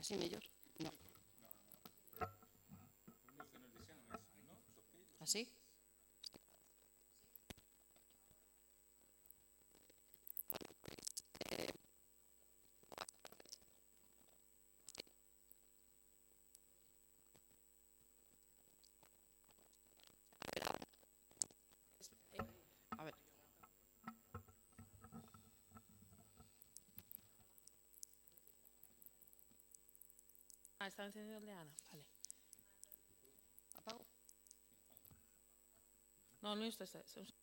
Así mellor? No. Así? A ver. Está encendido el de Ana, vale. ¿Apago? No, no está.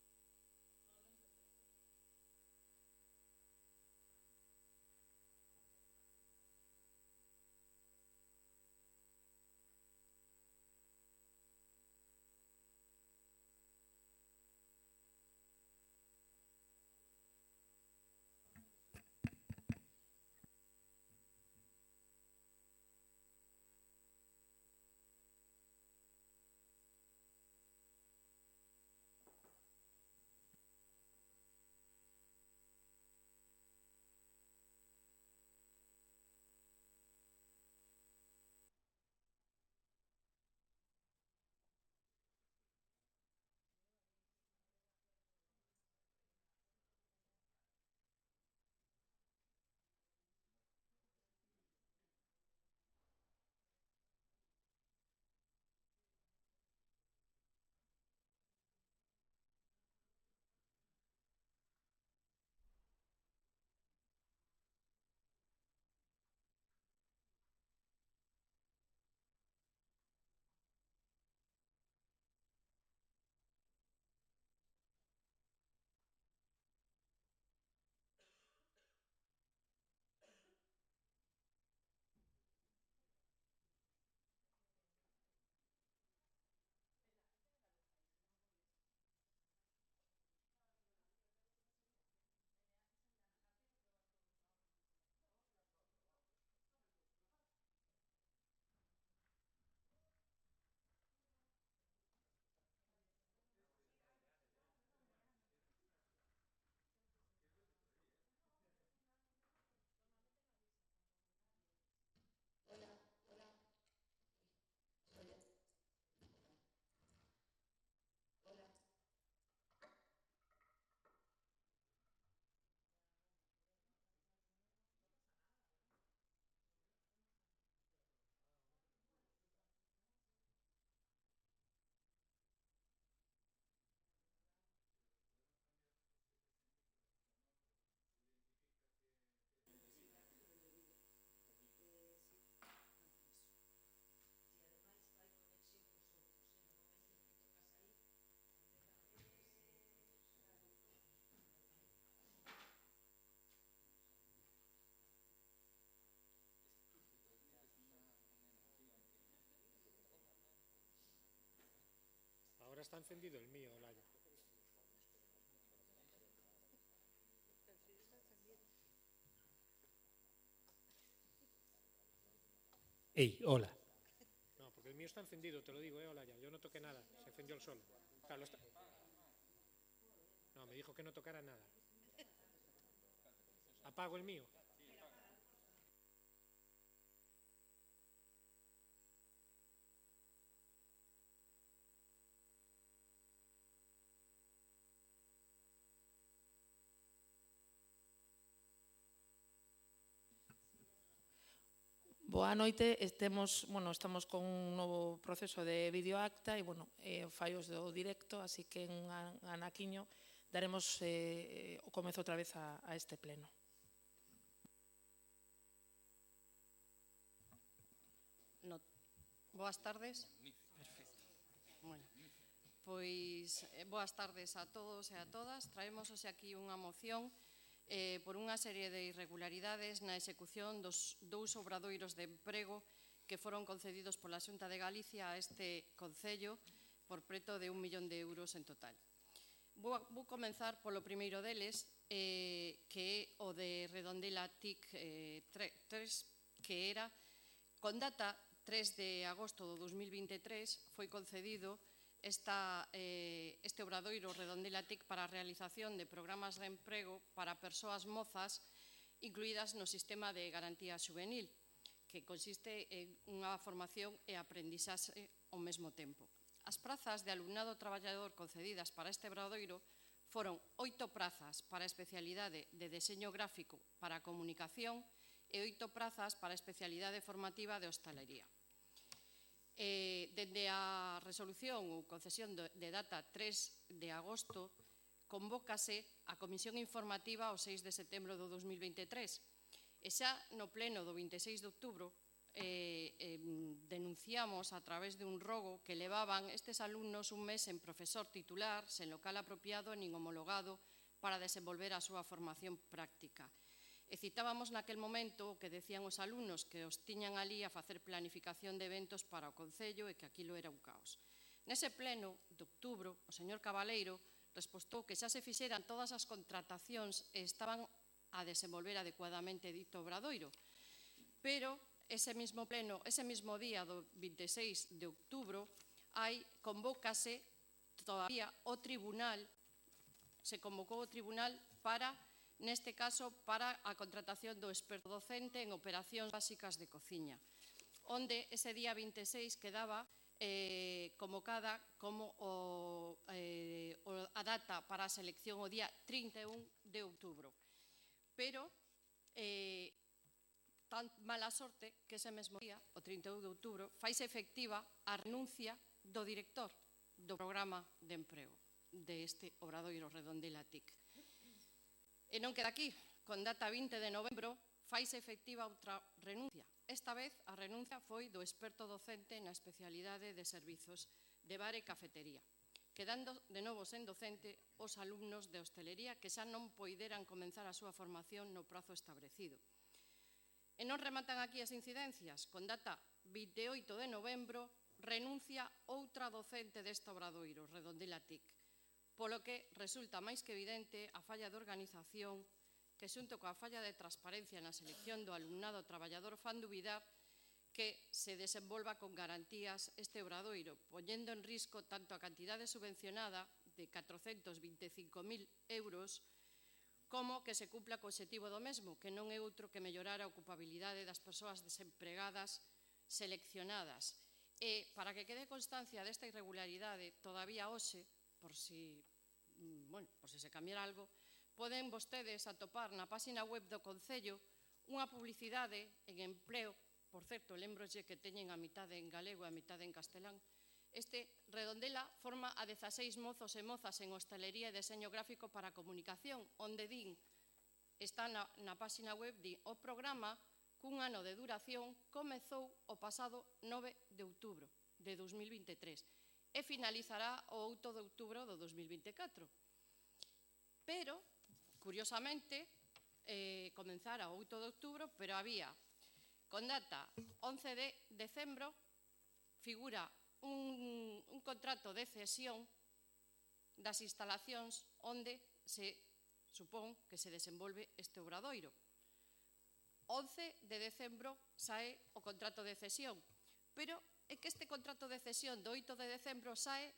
Ahora está encendido el mío, Olaya. Ey, hola. No, porque el mío está encendido, te lo digo, Olaya. Yo no toqué nada, se encendió el solo. Claro, No, me dijo que no tocara nada. ¿Apago el mío? Boa noite, estamos con un novo proceso de videoacta e, fallos do directo, así que en anaquiño daremos o comezo outra vez a este pleno. Boas tardes. Perfecto. Bueno, pois boas tardes a todos e a todas. Traemos hoxe aquí unha moción por unha serie de irregularidades na execución dos 2 obradoiros de emprego que foron concedidos pola Xunta de Galicia a este concello por preto de 1 millón de euros en total. Vou comenzar polo primeiro deles, que é o de Redondela TIC 3, que era, con data 3 de agosto do 2023, foi concedido este obradoiro Redondela TIC para a realización de programas de emprego para persoas mozas incluídas no sistema de garantía xuvenil, que consiste en unha formación e aprendizaxe ao mesmo tempo. As prazas de alumnado traballador concedidas para este obradoiro foron 8 prazas para a especialidade de deseño gráfico para a comunicación e 8 prazas para a especialidade formativa de hostalería. Dende a resolución ou concesión de data 3 de agosto, convócase a Comisión Informativa o 6 de setembro do 2023 e xa no pleno do 26 de outubro denunciamos a través de un rogo que levaban estes alumnos un mes sen profesor titular, sen local apropiado nin homologado para desenvolver a súa formación práctica. E citábamos naquel momento o que decían os alumnos que os tiñan ali a facer planificación de eventos para o Concello e que aquilo era un caos. Nese pleno de outubro, o señor Cabaleiro respostou que xa se fixeran todas as contratacións e estaban a desenvolver adecuadamente dito obradoiro. Pero ese mismo pleno, ese mismo día do 26 de outubro, convócase todavía o tribunal, se convocou o tribunal para, neste caso, para a contratación do experto docente en operacións básicas de cociña, onde ese día 26 quedaba convocada como a data para a selección o día 31 de outubro. Pero tan mala sorte que ese mesmo día, o 31 de outubro, faise efectiva a renuncia do director do programa de emprego deste obradoiro Redondela TIC. E non queda aquí, con data 20 de novembro, faise efectiva outra renuncia. Esta vez a renuncia foi do experto docente na especialidade de servizos de bar e cafetería, quedando de novo sen docente os alumnos de hostelería que xa non poideran comenzar a súa formación no prazo establecido. E non rematan aquí as incidencias. Con data 28 de novembro, renuncia outra docente deste obradoiro, Redondela TIC, polo que resulta máis que evidente a falla de organización que, xunto coa falla de transparencia na selección do alumnado traballador, fan dubidar que se desenvolva con garantías este obradoiro, poñendo en risco tanto a cantidade subvencionada de 425.000 euros como que se cumpla co obxectivo do mesmo, que non é outro que mellorar a ocupabilidade das persoas desempregadas seleccionadas. E, para que quede constancia desta irregularidade, todavía hoxe, por si se cambiara algo, poden vostedes atopar na página web do Concello unha publicidade en empleo. Por certo, lembrolle que teñen a mitade en galego e a mitade en castelán. Este Redondela forma a 16 mozos e mozas en hostalería e deseño gráfico para a comunicación, onde din, está na página web, di, o programa cun ano de duración comezou o pasado 9 de outubro de 2023 e finalizará o 8 de outubro do 2024. Pero, curiosamente, comenzara o 8 de outubro, pero había, con data 11 de decembro, figura un contrato de cesión das instalacións onde se supón que se desenvolve este obradoiro. 11 de decembro sae o contrato de cesión, pero é que este contrato de cesión do 8 de decembro sae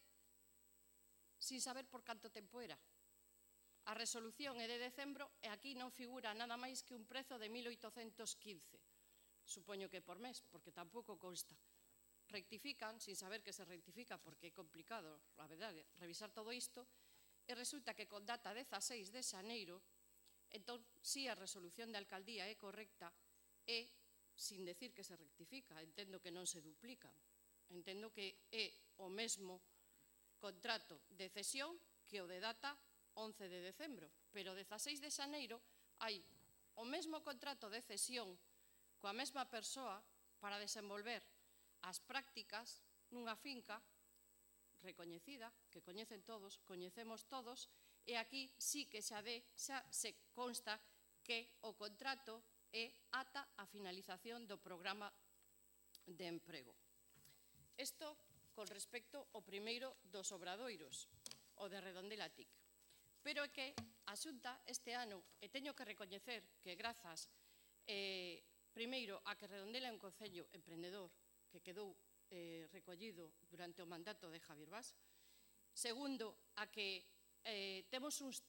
sin saber por canto tempo era. A resolución é de decembro e aquí non figura nada máis que un prezo de 1.815. Supoño que por mes, porque tampouco consta. Rectifican, sin saber que se rectifica, porque é complicado, a verdade, revisar todo isto, e resulta que con data 16 de xaneiro, entón, si a resolución da alcaldía é correcta, e, sin decir que se rectifica, entendo que non se duplica, entendo que é o mesmo contrato de cesión que o de data 11 de decembro, pero 16 de xaneiro hai o mesmo contrato de cesión coa mesma persoa para desenvolver as prácticas nunha finca recoñecida, que coñecen todos, coñecemos todos, e aquí sí que xa se consta que o contrato é ata a finalización do programa de emprego. Isto con respecto ao primeiro dos obradoiros, o de Redondela TIC. Pero é que a Xunta este ano, e teño que recoñecer que grazas primeiro a que Redondela é un concello emprendedor que quedou recollido durante o mandato de Javier Bas. Segundo, a que temos uns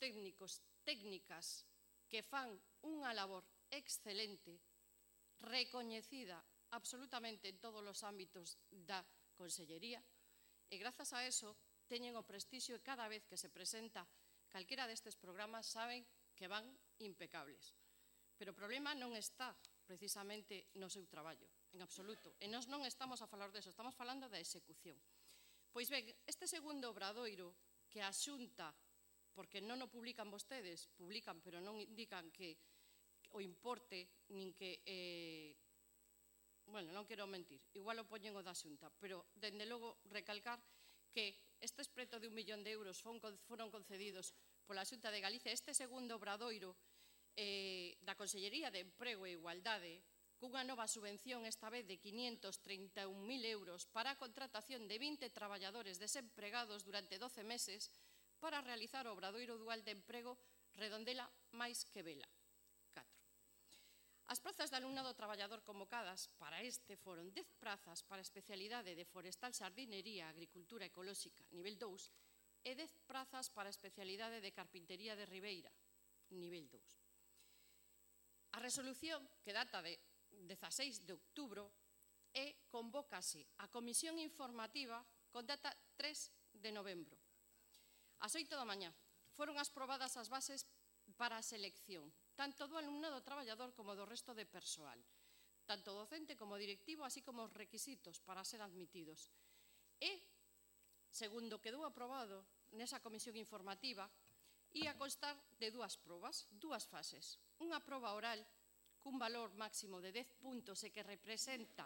técnicas que fan unha labor excelente, recoñecida absolutamente en todos os ámbitos da Consellería e grazas a eso teñen o prestixio e cada vez que se presenta calquera destes programas saben que van impecables. Pero o problema non está precisamente no seu traballo, en absoluto. E nós non estamos a falar deso, estamos falando da execución. Pois ben, este segundo obradoiro que a Xunta, porque non o publican vostedes, publican pero non indican que o importe, nin que, bueno, non quero mentir, igual o poñen o da Xunta, pero, dende logo, recalcar que estes preto de 1 millón de euros foron concedidos pola Xunta de Galicia, este segundo obradoiro da Consellería de Emprego e Igualdade, cunha nova subvención esta vez de 531.000 euros para a contratación de 20 traballadores desempregados durante 12 meses para realizar o obradoiro dual de emprego Redondela máis que Vela. 4. As prazas de alumnado traballador convocadas para este foron 10 prazas para a especialidade de forestal, xardinería, agricultura ecolóxica, nivel 2, e 10 prazas para a especialidade de carpintería de Ribeira, nivel 2. A resolución, que data de 16 de outubro, convócase a comisión informativa con data 3 de novembro. Ás 8 da mañá foron aprobadas as bases para a selección, tanto do alumnado traballador como do resto de persoal, tanto docente como directivo, así como os requisitos para ser admitidos. E, segundo quedou aprobado nesa comisión informativa, ia constar de 2 probas, 2 fases. Unha proba oral cun valor máximo de 10 puntos e que representa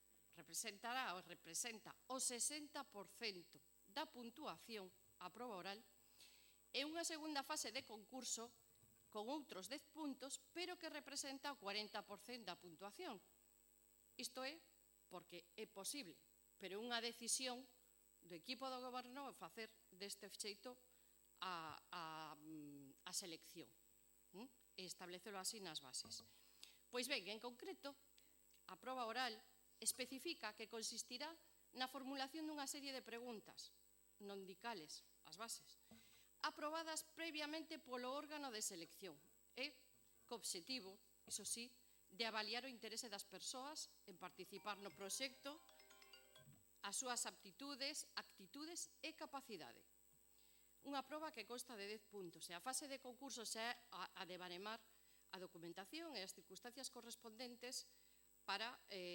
o 60% da puntuación a proba oral, e unha segunda fase de concurso con outros 10 puntos, pero que representa o 40% da puntuación. Isto é porque é posible, pero unha decisión do equipo do goberno é facer deste xeito a selección e establecelo así nas bases. Pois ben, en concreto, a proba oral especifica que consistirá na formulación dunha serie de preguntas, non dicales, as bases, aprobadas previamente polo órgano de selección e co obxectivo, iso sí, de avaliar o interese das persoas en participar no proxecto, as súas aptitudes, actitudes e capacidade. Unha proba que consta de 10 puntos e a fase de concurso xa é a de baremar a documentación e as circunstancias correspondentes para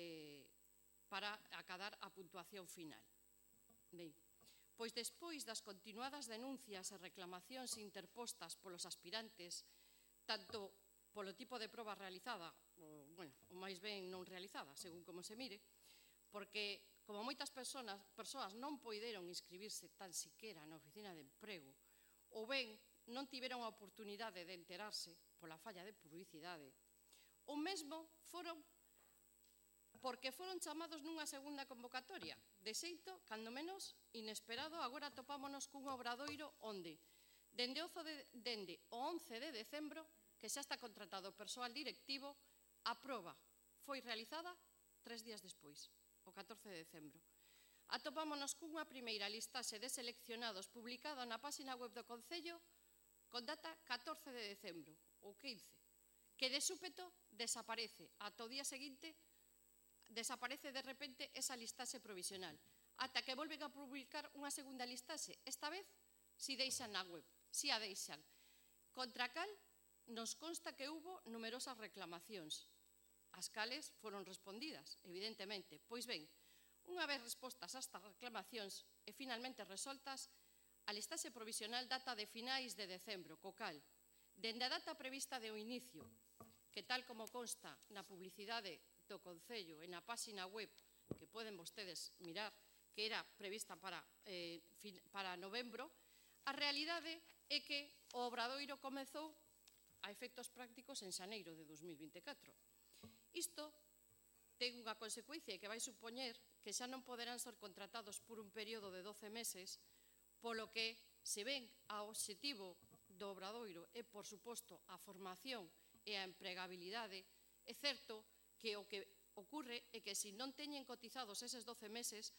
acadar a puntuación final. Ben, pois despois das continuadas denuncias e reclamacións interpostas polos aspirantes, tanto polo tipo de proba realizada, ou máis ben non realizada, según como se mire, porque como moitas persoas non poideron inscribirse tan siquera na oficina de emprego, ou ben non tiveron a oportunidade de enterarse pola falla de publicidade, ou mesmo foron porque foron chamados nunha segunda convocatoria, de xeito, cando menos, inesperado. Agora topámonos cun obradoiro onde, dende o 11 de decembro, que xa está contratado o persoal directivo, a proba foi realizada 3 días despois, o 14 de decembro. Atopámonos cunha primeira listaxe de seleccionados publicada na página web do Concello con data 14 de decembro, ou 15, que de súpeto desaparece. Ata o día seguinte desaparece de repente esa listaxe provisional, ata que volven a publicar unha segunda listaxe, esta vez si deixan na web, si a deixan. Contra cal nos consta que hubo numerosas reclamacións, as cales foron respondidas, evidentemente. Pois ben, unha vez respostas a estas reclamacións e finalmente resoltas, a listaxe provisional data de finais de decembro, co cal, dende a data prevista de o inicio, que tal como consta na publicidade do Concello e na página web, que poden vostedes mirar, que era prevista para novembro, a realidade é que o obradoiro comezou a efectos prácticos en xaneiro de 2024. Isto ten unha consecuencia que vai supoñer que xa non poderán ser contratados por un período de 12 meses, polo que se ven ao obxectivo do obradoiro e, por suposto, a formación e a empregabilidade. É certo que o que ocorre é que se non teñen cotizados eses 12 meses,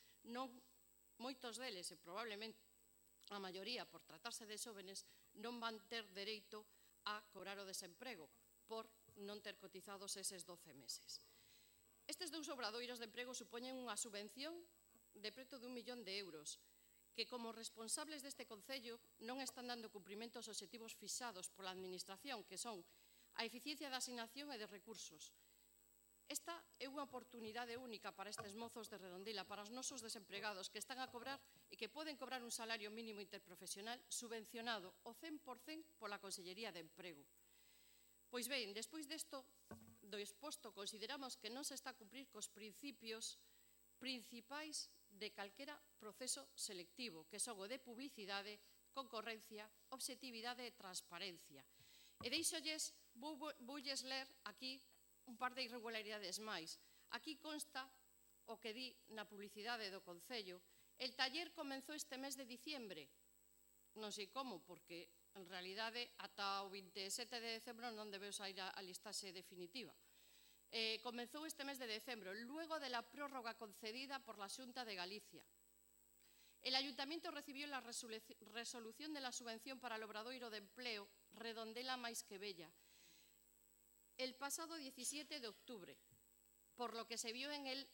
moitos deles, e probablemente a maioría, por tratarse de xóvenes, non van ter dereito a cobrar o desemprego por non ter cotizados eses 12 meses. Estes dous obradoiros de emprego supoñen unha subvención de preto de 1 millón de euros, que como responsables deste Concello non están dando cumprimento aos obxectivos fixados pola Administración, que son a eficiencia da asignación e de recursos. Esta é unha oportunidade única para estes mozos de Redondela, para os nosos desempregados que están a cobrar e que poden cobrar un salario mínimo interprofesional subvencionado ao 100% pola Consellería de Emprego. Pois ben, despois desto, do exposto, consideramos que non se está a cumprir cos principios principais de calquera proceso selectivo, que son o de publicidade, concorrencia, obxectividade e transparencia. E deixolles, voulles ler aquí un par de irregularidades máis. Aquí consta o que di na publicidade do Concello. El taller comenzou este mes de diciembre. Non sei como, porque en realidade ata o 27 de decembro non debeu sair a listaxe definitiva. Comenzou este mes de decembro, luego de la prórroga concedida por la Xunta de Galicia. El Ayuntamiento recibió la resolución de la subvención para el obradoiro de empleo Redondela máis que Bella el pasado 17 de octubre, por lo que se vio en el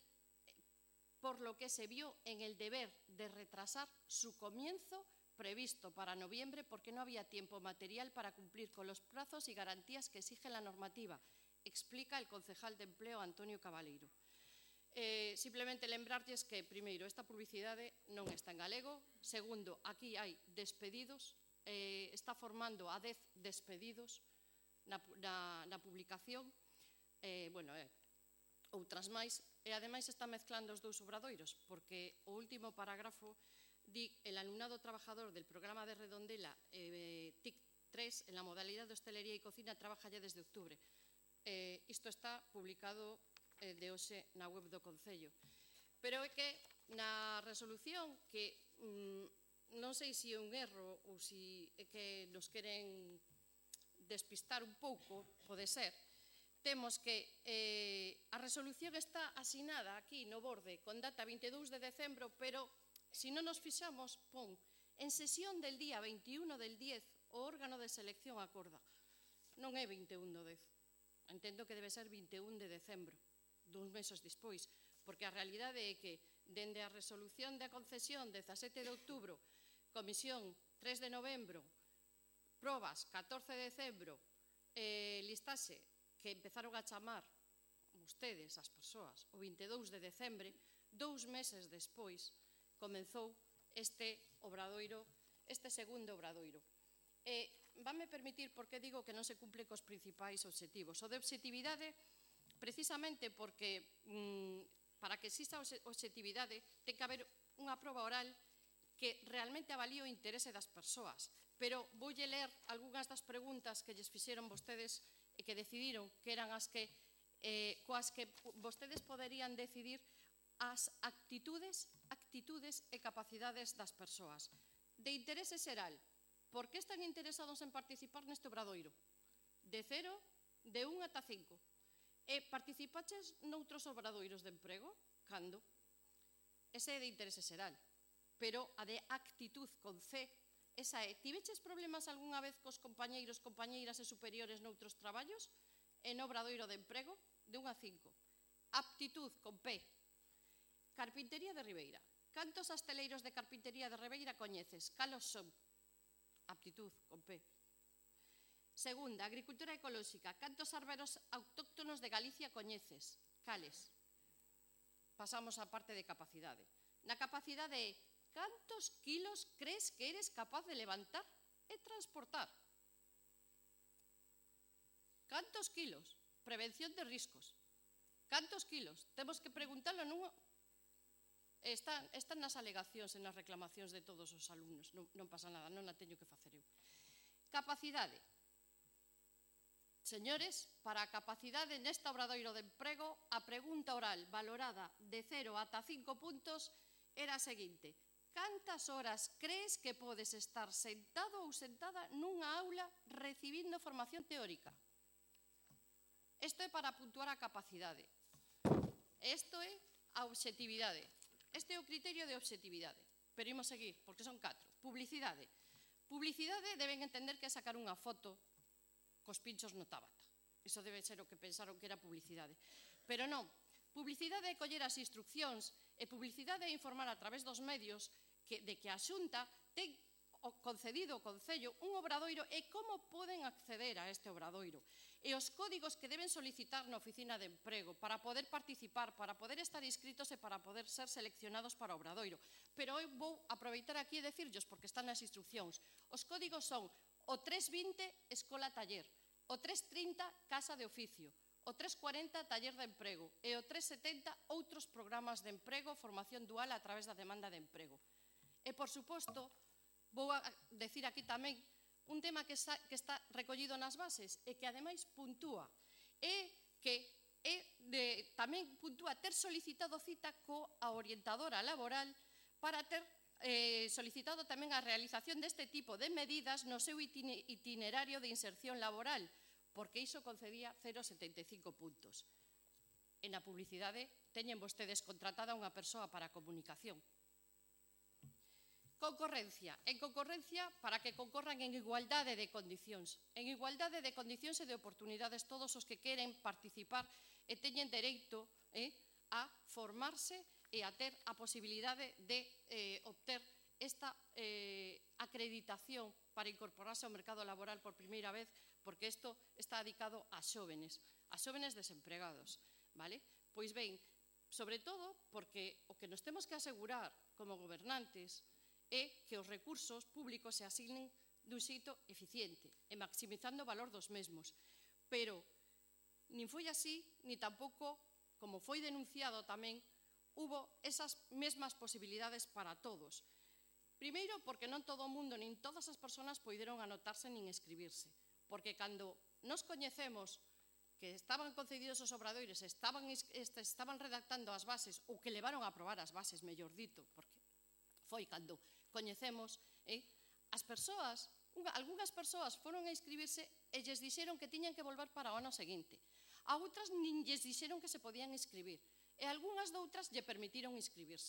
deber de retrasar su comienzo previsto para noviembre porque no había tiempo material para cumplir con los plazos y garantías que exige la normativa, explica el concejal de Empleo Antonio Cabaleiro. Simplemente lembrarlles que, primeiro, esta publicidade non está en galego. Segundo, aquí hai despedidos, está formando a 10 despedidos na publicación, outras máis, e ademais está mezclando os dous obradoiros, porque o último parágrafo di el alumnado trabajador del programa de Redondela TIC 3 en la modalidad de hostelería e cocina trabaja ya desde octubre. Isto está publicado de hoxe na web do Concello. Pero é que na resolución, que non sei se é un erro ou se é que nos queren despistar un pouco, pode ser, temos que a resolución está asinada aquí no borde con data 22 de decembro, pero se non nos fixamos, pon, en sesión del día 21 del 10, o órgano de selección acorda. Non é 21 do 10, entendo que debe ser 21 de decembro, duns meses despois, porque a realidade é que, dende a resolución da concesión 17 de outubro, comisión 3 de novembro, probas 14 de decembro, listaxe que empezaron a chamar ustedes, as persoas, o 22 de decembre, 2 meses despois, comenzou este obradoiro, este segundo obradoiro. Vanme permitir por que digo que non se cumple cos principais obxectivos. O de obxectividade, precisamente porque para que exista obxectividade ten que haber unha proba oral que realmente avalíe o interese das persoas. Pero voulle ler algunhas das preguntas que lles fixeron vostedes e que decidiron que eran as que coas que vostedes poderían decidir as actitudes e capacidades das persoas. De interese xeral, por que están interesados en participar neste obradoiro? De 0, de 1 ata 5. E participaches noutros obradoiros de emprego? Cando? Ese é de interese xeral. Pero a de actitud con C, esa é, tiveches problemas algunha vez cos compañeiros, compañeiras e superiores noutros traballos? E no obradoiro de emprego? De 1 a 5. Aptitud con P. Carpintería de Ribeira. Cantos asteleiros de carpintería de Ribeira coñeces? Calos son? Aptitud con P. Segunda, agricultura ecolóxica. Cantos arberos autóctonos de Galicia coñeces? Cales? Pasamos á parte de capacidade. Na capacidade é, cantos kilos crees que eres capaz de levantar e transportar? Cantos kilos? Prevención de riscos. Cantos kilos? Temos que preguntarlo nunha... Están nas alegacións e nas reclamacións de todos os alumnos. Non pasa nada, non a teño que facer eu. Capacidade. Señores, para a capacidade neste obradoiro de emprego, a pregunta oral valorada de 0 ata 5 puntos era a seguinte: cantas horas crees que podes estar sentado ou sentada nunha aula recibindo formación teórica? Isto é para puntuar a capacidade. Isto é a obxectividade. Este é o criterio de obxectividade. Pero imos seguir, porque son 4. Publicidade. Publicidade deben entender que é sacar unha foto cos pinchos no Tabata. Iso debe ser o que pensaron que era publicidade. Pero non. Publicidade é coller as instruccións e publicidade é informar a través dos medios de que a Xunta ten concedido o Concello un obradoiro e como poden acceder a este obradoiro. E os códigos que deben solicitar na oficina de emprego para poder participar, para poder estar inscritos e para poder ser seleccionados para o obradoiro. Pero eu vou aproveitar aquí e decirlos porque están nas instruccións. Os códigos son o 320 Escola Taller, o 330 Casa de Oficio, o 340 Taller de Emprego e o 370 outros programas de emprego, formación dual a través da demanda de emprego. E, por suposto, vou a decir aquí tamén un tema que está recollido nas bases e que, ademais, puntúa. Tamén puntúa ter solicitado cita coa orientadora laboral para ter solicitado tamén a realización deste tipo de medidas no seu itinerario de inserción laboral, porque iso concedía 0,75 puntos. E na publicidade teñen vostedes contratada unha persoa para a comunicación. Concorrencia. En concorrencia para que concorran en igualdade de condicións. En igualdade de condicións e de oportunidades todos os que queren participar e teñen dereito a formarse e a ter a posibilidade de obter esta acreditación para incorporarse ao mercado laboral por primeira vez, porque isto está dedicado a xóvenes desempregados, vale? Pois ben, sobre todo porque o que nos temos que asegurar como gobernantes é que os recursos públicos se asignen dun xeito eficiente e maximizando o valor dos mesmos. Pero nin foi así, ni tampouco, como foi denunciado tamén, hubo esas mesmas posibilidades para todos. Primeiro, porque non todo o mundo, nin todas as persoas poideron anotarse nin escribirse. Porque cando nos coñecemos que estaban concedidos os obradoiros, estaban redactando as bases, ou que levaron a aprobar as bases, mellor dito, porque foi cando coñecemos, as persoas, algunhas persoas foron a inscribirse e lles dixeron que tiñan que volver para o ano seguinte. A outras nin lles dixeron que se podían inscribir e algunhas doutras lle permitiron inscribirse.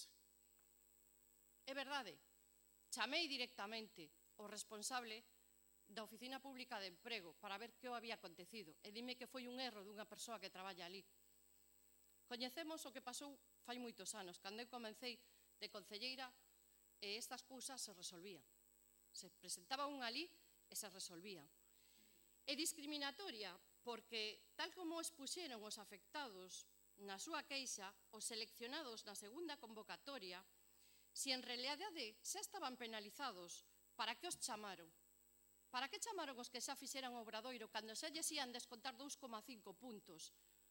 É verdade, chamei directamente ao responsable da Oficina Pública de Emprego para ver que o había acontecido e dime que foi un erro dunha persoa que traballa ali. Coñecemos o que pasou fai moitos anos, cando eu comecei de concelleira e estas cousas se resolvían. Se presentaba un ali e se resolvían. É discriminatoria porque, tal como expuxeron os afectados na súa queixa, os seleccionados na segunda convocatoria, se en realidade xa estaban penalizados, para que os chamaron? Para que chamaron os que xa fixeran o obradoiro cando xa lles ian descontar 2,5 puntos?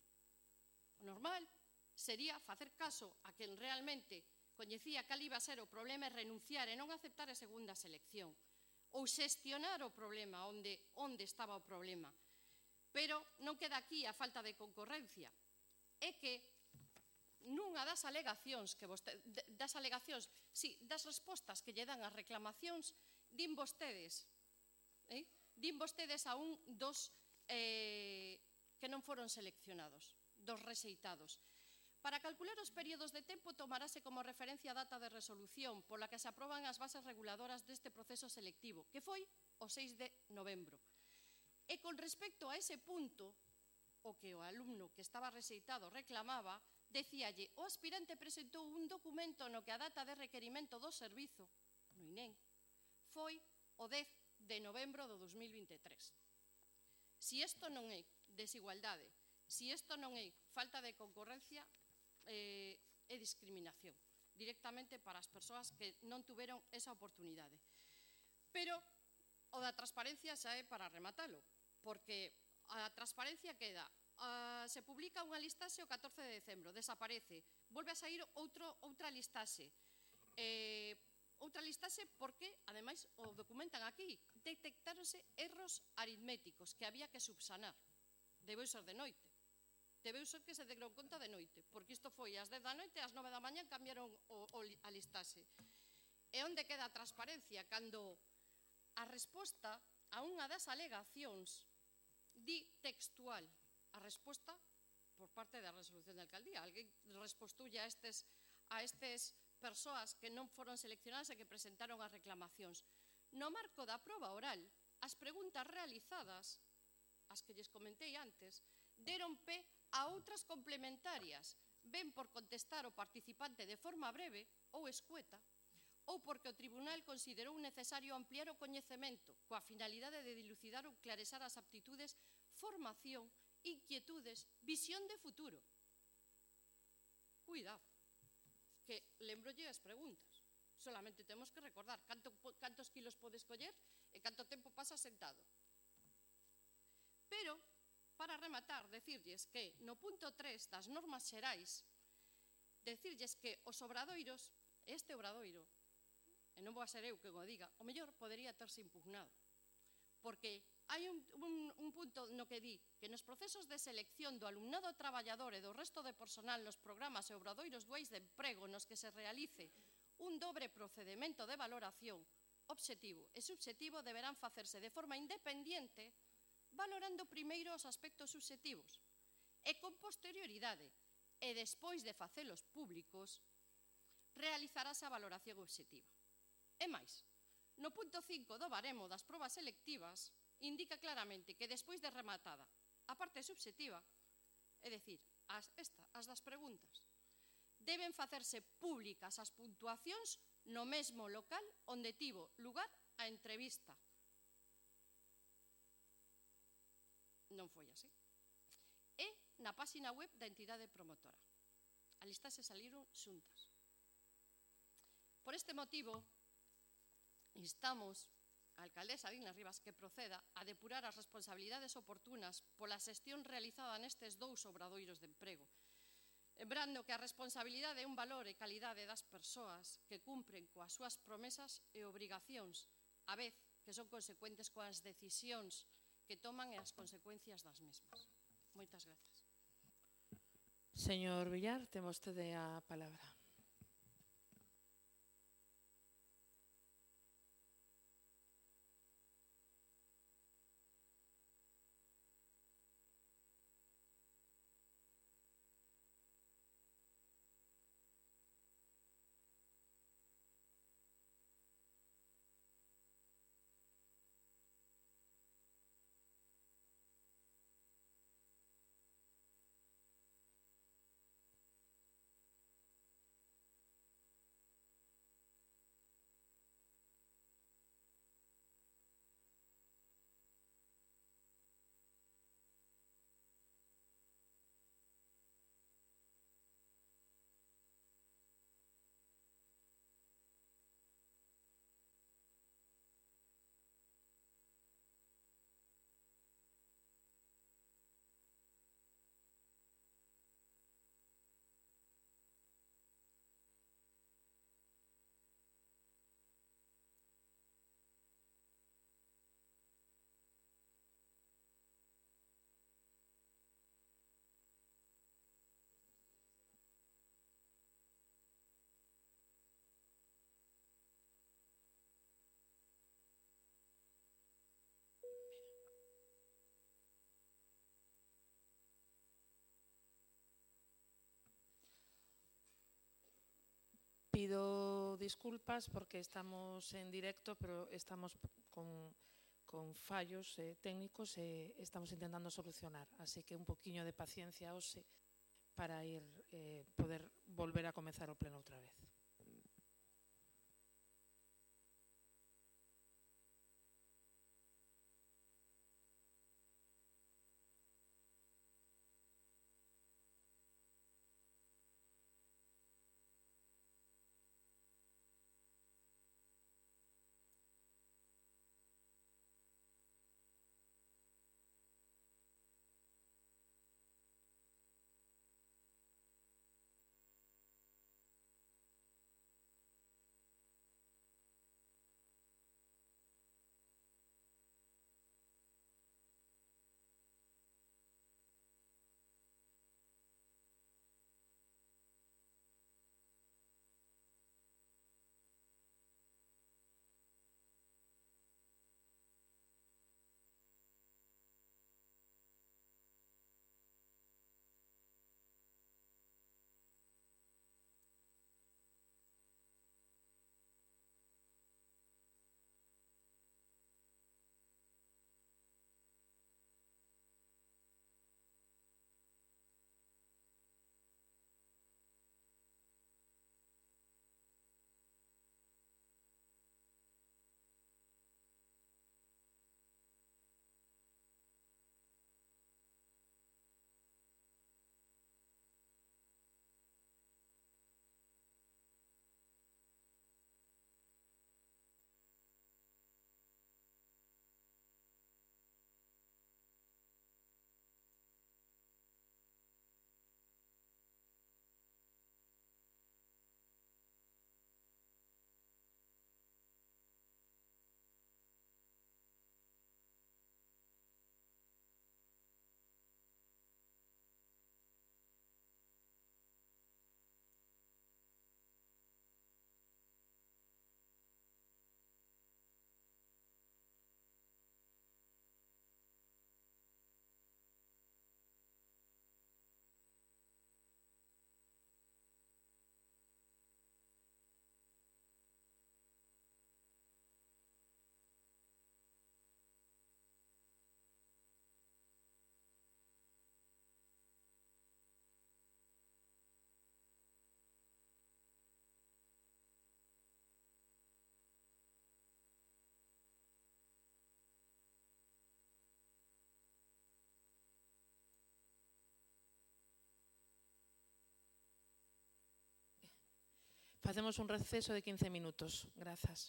O normal sería facer caso a quen realmente coñecía cal iba a ser o problema e renunciar e non aceptar a segunda selección, ou xestionar o problema onde estaba o problema. Pero non queda aquí a falta de concorrencia. É que nunha das alegacións, das respostas que lle dan as reclamacións, din vostedes a un dos que non foron seleccionados, dos rexeitados. Para calcular os períodos de tempo tomarase como referencia a data de resolución pola que se aproban as bases reguladoras deste proceso selectivo, que foi o 6 de novembro. E con respecto a ese punto, o que o alumno que estaba rexeitado reclamaba, decíalle, o aspirante presentou un documento no que a data de requerimento do servizo, no INEM, foi o 10 de novembro do 2023. Si isto non é desigualdade, si isto non é falta de concorrencia, é discriminación directamente para as persoas que non tuveron esa oportunidade. Pero o da transparencia xa é para rematalo, porque a transparencia queda, se publica unha listaxe o 14 de decembro, desaparece, volve a sair outra listaxe. Outra listaxe porque, ademais, o documentan aquí, detectáronse erros aritméticos que había que subsanar. Debeu ser de noite. Debeu ser que se deron conta de noite, porque isto foi ás 10 da noite e ás 9 da mañá cambiaron a listaxe. E onde queda a transparencia? Cando a resposta a unha das alegacións di textual, a resposta por parte da resolución da alcaldía. Alguén respostulle a estes persoas que non foron seleccionadas e que presentaron as reclamacións. No marco da proba oral, as preguntas realizadas, as que lles comentei antes, deron pé a outras complementarias, ben por contestar o participante de forma breve ou escueta, ou porque o Tribunal considerou necesario ampliar o coñecemento coa finalidade de dilucidar ou claresar as aptitudes, formación, inquietudes, visión de futuro. Cuidado, que lembrolle as preguntas. Solamente temos que recordar cantos kilos podes coller e canto tempo pasa sentado. Pero, para rematar, decirlles que no punto 3 das normas xerais, decirlles que os obradoiros, este obradoiro, e non vou a ser eu que o diga, o mellor podería terse impugnado. Porque hai un punto no que di que nos procesos de selección do alumnado traballador e do resto de personal nos programas e obradoiros duais de emprego nos que se realice un dobre procedimento de valoración obxectivo e subxectivo deberán facerse de forma independiente valorando primeiro os aspectos subxectivos e con posterioridade e despois de facelos públicos realizarase a valoración obxectiva. E máis, no punto 5 do baremo das probas selectivas indica claramente que despois de rematada a parte subxectiva, é dicir, as das preguntas, deben facerse públicas as puntuacións no mesmo local onde tivo lugar a entrevista. Non foi así. E na páxina web da entidade promotora. A lista se saliron xuntas. Por este motivo, instamos a alcaldesa Dina Rivas que proceda a depurar as responsabilidades oportunas pola xestión realizada nestes dous obradoiros de emprego, lembrando que a responsabilidade é un valor e calidade das persoas que cumpren coas súas promesas e obrigacións, a vez que son consecuentes coas decisións que toman e as consecuencias das mesmas. Moitas grazas. Señor Villar, ten vostede a palabra. Pido disculpas porque estamos en directo, pero estamos con fallos técnicos e estamos intentando solucionar. Así que un poquinho de paciencia hoxe para poder volver a comezar o pleno outra vez. Facemos un receso de 15 minutos. Grazas.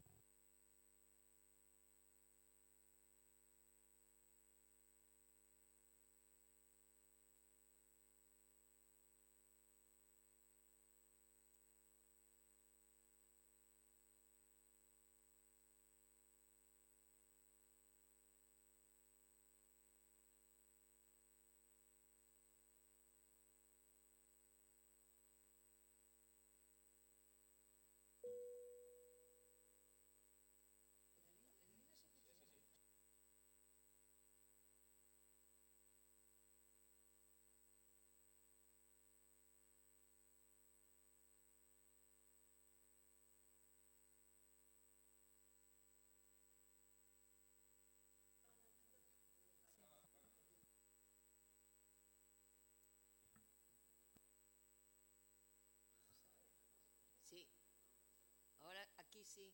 Sí, ahora aquí sí.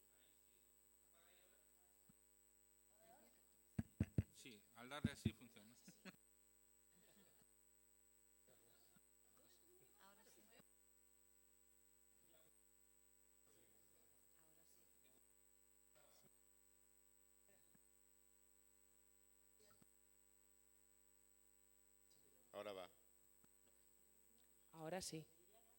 Sí, al darle así funciona. Ahora va. Ahora sí.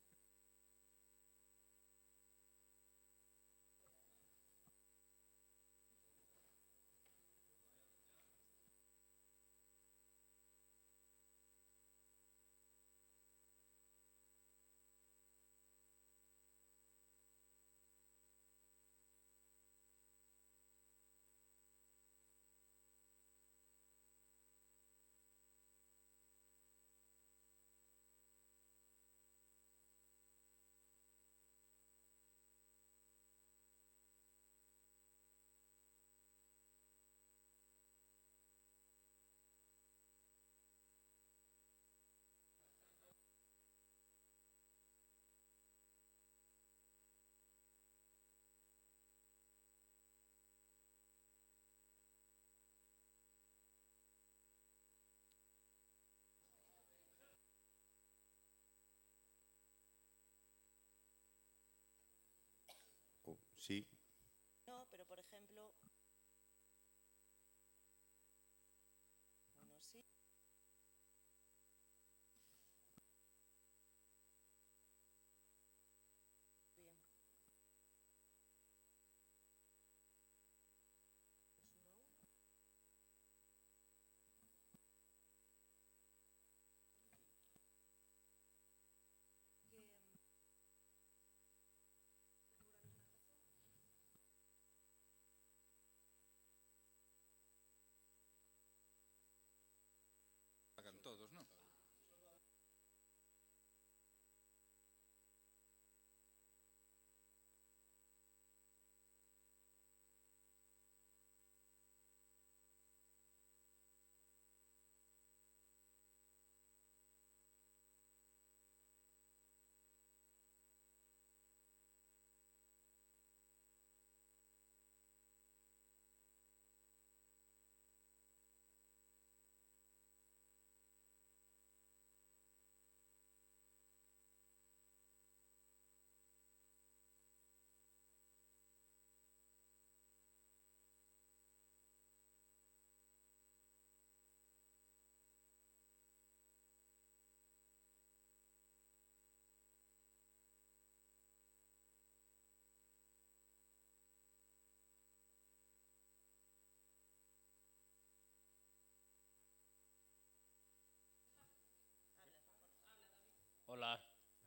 Sí. No, pero por ejemplo, uno sí. Bien. Pagan todos, ¿no? Hola.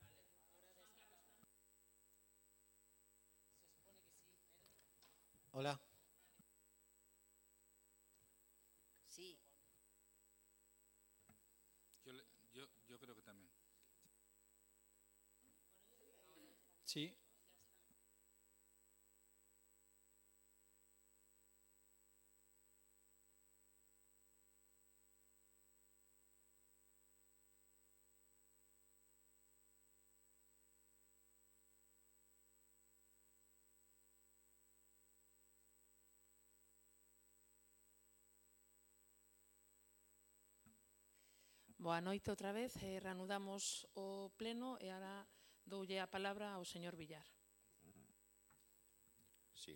Hola. Sí. Yo creo que también. Sí. Boa noite outra vez, reanudamos o pleno e agora Doulle a palabra ao señor Villar. Sí.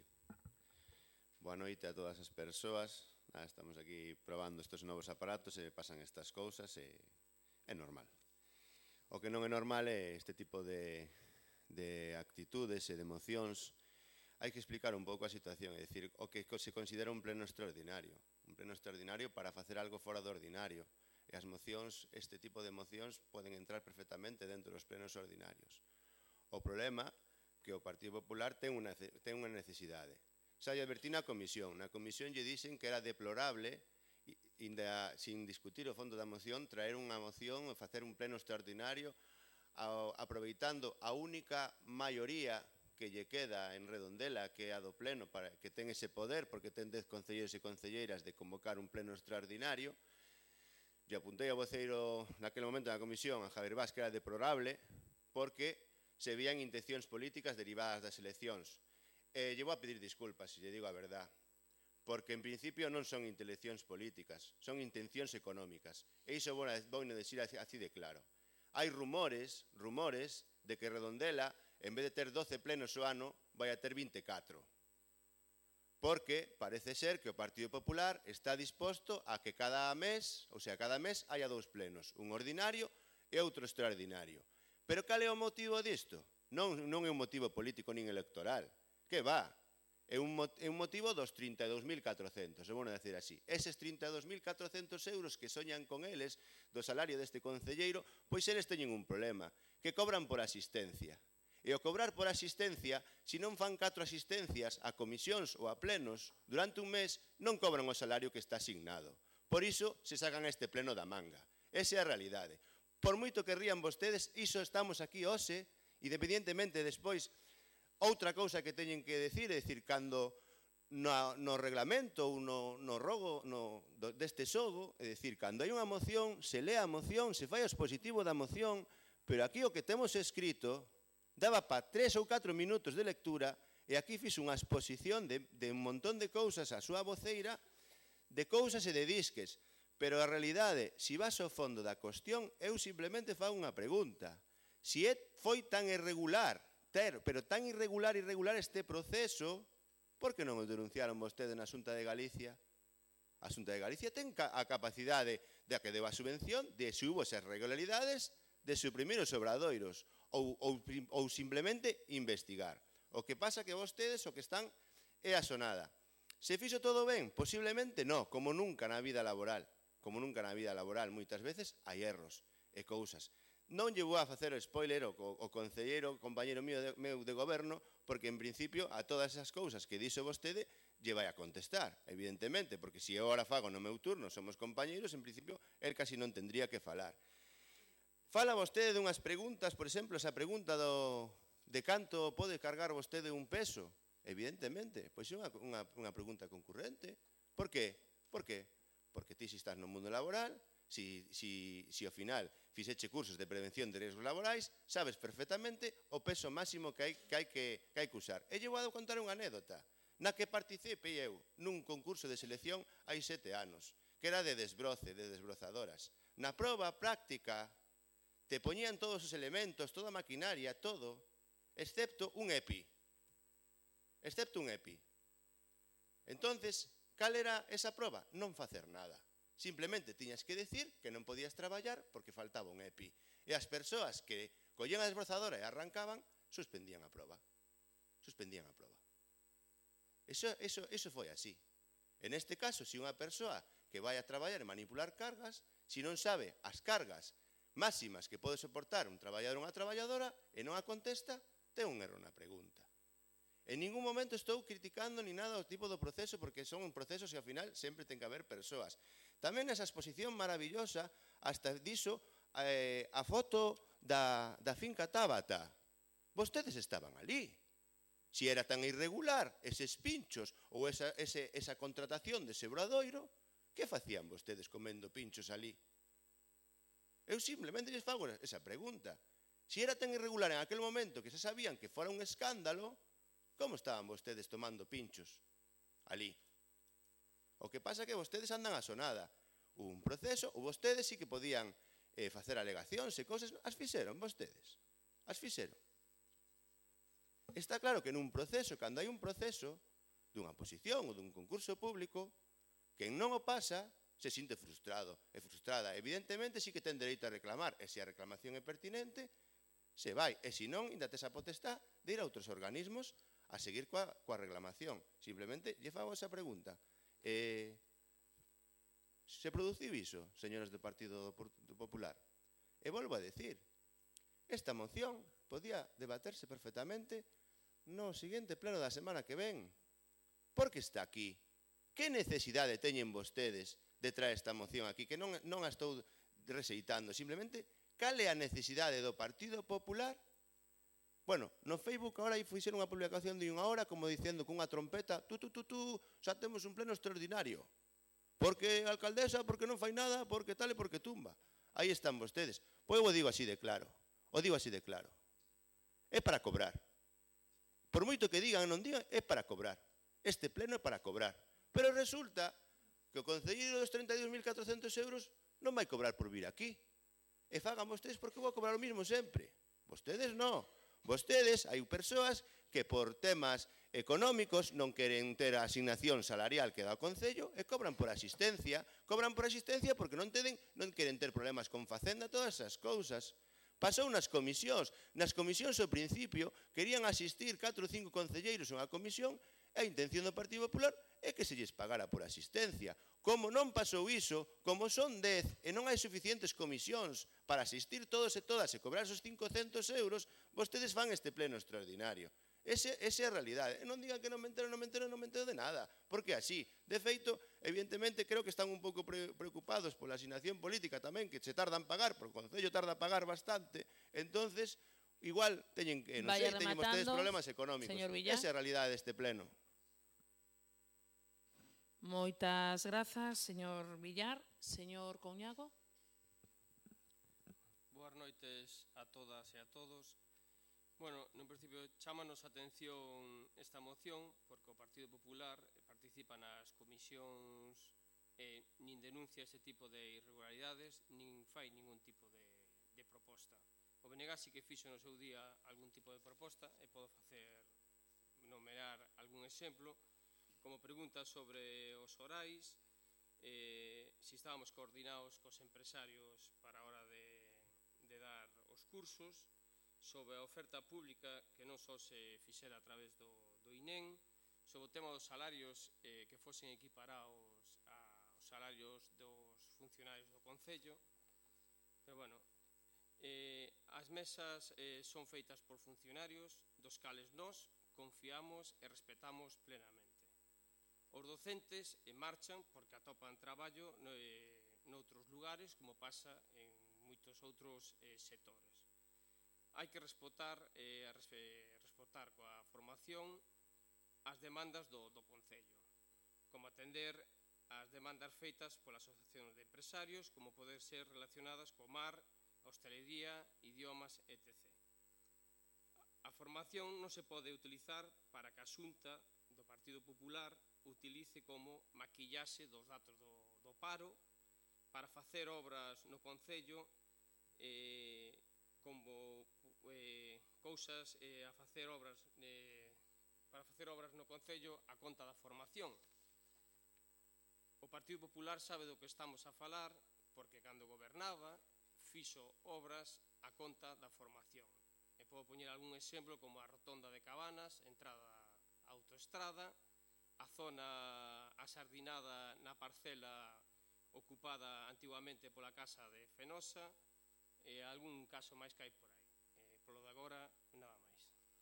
Boa noite a todas as persoas. Estamos aquí probando estes novos aparatos e pasan estas cousas e é normal. O que non é normal é este tipo de actitudes e de emocións. Hai que explicar un pouco a situación, é dicir, o que se considera un pleno extraordinario. Un pleno extraordinario para facer algo fora do ordinario. E as mocións, este tipo de emocións, poden entrar perfectamente dentro dos plenos ordinarios. O problema que o Partido Popular ten unha necesidade. Xa lle advertí na comisión lle dixen que era deplorable, sin discutir o fondo da moción, traer unha moción e facer un pleno extraordinario aproveitando a única maioría que lle queda en Redondela, que é a do pleno, que ten ese poder, porque ten 10 concelleiros e concelleiras de convocar un pleno extraordinario. Lle apuntei ao voceiro naquele momento na comisión, a Javier Vaz, que era deplorable, porque se vían intencións políticas derivadas das eleccións. Lle vou a pedir disculpas, se lle digo a verdad, porque en principio non son intencións políticas, son intencións económicas. E iso vou dicir así de claro. Hai rumores de que Redondela, en vez de ter 12 plenos o ano, vai a ter 24. Porque parece ser que o Partido Popular está disposto a que cada mes haya 2 plenos, un ordinario e outro extraordinario. Pero cal é o motivo disto? Non é un motivo político nin electoral. Que va? É un motivo dos 32.400, vou decir así. Eses 32.400 euros que soñan con eles do salario deste concelleiro, pois eles teñen un problema, que cobran por asistencia. E o cobrar por asistencia, se non fan 4 asistencias a comisións ou a plenos, durante un mes non cobran o salario que está asignado. Por iso se sacan este pleno da manga. Esa é a realidade. Por moito que rían vostedes, iso estamos aquí hoxe, independientemente despois, outra cousa que teñen que decir, é dicir, cando no reglamento ou no rogo deste xogo, é dicir, cando hai unha moción, se lea a moción, se fai o expositivo da moción, pero aquí o que temos escrito daba para 3 ou 4 minutos de lectura e aquí fixo unha exposición de un montón de cousas a súa voceira, de cousas e de disques. Pero a realidade, se vas ao fondo da cuestión, eu simplemente fago unha pregunta. Se foi tan irregular, pero tan irregular este proceso, por que non o denunciaron vostedes na Xunta de Galicia? A Xunta de Galicia ten a capacidade de que deba a subvención, de se hubo esas irregularidades, de suprimir os obradoiros ou simplemente investigar. O que pasa que vostedes o que están é a sonada. Se fixo todo ben? Posiblemente no, como nunca na vida laboral. Como nunca na vida laboral, moitas veces hai erros e cousas. Non lle vou a facer o spoiler o concelleiro, compañeiro meu de goberno, porque en principio a todas esas cousas que dixo vostede lle vai a contestar, evidentemente, porque se eu agora fago no meu turno, somos compañeiros, en principio, el casi non tendría que falar. Fala vostede dunhas preguntas, por exemplo, esa pregunta de canto pode cargar vostede un peso, evidentemente, pois é unha pregunta concurrente. Por qué? Por qué? Porque ti se estás no mundo laboral, se ao final fixeche cursos de prevención de riesgos laborais, sabes perfectamente o peso máximo que hai que usar. E lle vou a contar unha anécdota, na que participei eu nun concurso de selección hai 7 anos, que era de desbroce, de desbrozadoras. Na proba práctica te poñían todos os elementos, toda a maquinaria, todo, excepto un EPI. Excepto un EPI. Entonces, cal era esa proba? Non facer nada. Simplemente tiñas que decir que non podías traballar porque faltaba un EPI. E as persoas que collían a desbrozadora e arrancaban, suspendían a proba. Suspendían a proba. Eso foi así. En este caso, se unha persoa que vai a traballar e manipular cargas, se non sabe as cargas máximas que pode soportar un traballador ou unha traballadora e non a contesta, ten un erro na pregunta. En ningún momento estou criticando ni nada o tipo do proceso, porque son un proceso e ao final sempre ten que haber persoas. Tamén esa exposición maravillosa, hasta dixo a foto da finca Tábata. Vostedes estaban ali. Se era tan irregular eses pinchos ou esa contratación de ese obradoiro, que facían vostedes comendo pinchos ali? Eu simplemente lles fago esa pregunta. Se era tan irregular en aquel momento que se sabían que fora un escándalo, como estaban vostedes tomando pinchos ali? O que pasa é que vostedes andan a sonada. Un proceso, ou vostedes sí que podían facer alegacións e cosas, as fixeron vostedes. As fixeron. Está claro que nun proceso, cando hai un proceso dunha oposición ou dun concurso público, quen non o pasa se sinte frustrado e frustrada. Evidentemente, sí que ten dereito a reclamar, e se a reclamación é pertinente, se vai. E se non, ainda tes a potestá de ir a outros organismos a seguir coa reclamación. Simplemente, lle fago esa pregunta. Se produciu iso, señores do Partido Popular? E volvo a decir, esta moción podía debaterse perfectamente no seguinte pleno da semana que ven. Por que está aquí? Que necesidade teñen vostedes de traer esta moción aquí? Que non a estou rexeitando. Simplemente, cal é a necesidade do Partido Popular? Bueno, no Facebook agora fixeron unha publicación de 1 hora como dicendo cunha trompeta xa temos un pleno extraordinario. Porque a alcaldesa, porque non fai nada, porque tal e porque tumba. Aí están vostedes. Pois eu o digo así de claro. O digo así de claro. É para cobrar. Por moito que digan e non digan, é para cobrar. Este pleno é para cobrar. Pero resulta que o concelleiro dos 32.400 euros non vai cobrar por vir aquí. E fagan vostedes porque vou a cobrar o mismo sempre. Vostedes non. Vostedes, hai persoas que por temas económicos non queren ter a asignación salarial que dá o Concello e cobran por asistencia. Cobran por asistencia porque non queren ter problemas con Facenda, todas esas cousas. Pasou nas comisións. Nas comisións, ao principio, querían asistir 4 ou 5 concelleiros a unha comisión e a intención do Partido Popular é que se lles pagara por asistencia. Como non pasou iso, como son 10 e non hai suficientes comisións para asistir todos e todas e cobrar esos 500 euros, vostedes fan este pleno extraordinario. Esa é a realidade. E non digan que non me entero de nada. Porque así, de feito, evidentemente, creo que están un pouco preocupados pola asignación política tamén, que se tardan pagar, porque o Concello tarda a pagar bastante, entonces, igual teñen que, non sei, teñen vostedes problemas económicos. Esa é a realidade deste pleno. Moitas grazas, señor Villar. Señor Couñago. Boas noites a todas e a todos. Bueno, no principio chámanos a atención esta moción porque o Partido Popular participa nas comisións e nin denuncia ese tipo de irregularidades nin fai ningún tipo de proposta. O BNG sí que fixo no seu día algún tipo de proposta e podo nomear algún exemplo como pregunta sobre os horais, se estábamos coordinados cos empresarios para a hora de dar os cursos, sobre a oferta pública que non só se fixera a través do INEM, sobre o tema dos salarios que fosen equiparados aos salarios dos funcionarios do Concello. Pero, bueno, as mesas son feitas por funcionarios dos cales nós confiamos e respetamos plenamente. Os docentes marchan porque atopan traballo noutros lugares, como pasa en moitos outros sectores. Hai que respetar coa formación as demandas do Concello, como atender as demandas feitas pola Asociación de Empresarios, como poder ser relacionadas co mar, hostelería, idiomas, etc. A formación non se pode utilizar para que a Xunta do Partido Popular utilice como maquillaxe dos datos do paro para facer obras no Concello como cousas para facer obras no Concello a conta da formación. O Partido Popular sabe do que estamos a falar porque cando gobernaba fixo obras a conta da formación. E podo poñer algún exemplo como a rotonda de Cabanas, entrada á autoestrada, a zona asardinada na parcela ocupada antigamente pola casa de Fenosa e algún caso máis que hai por aí. Polo de agora, nada máis.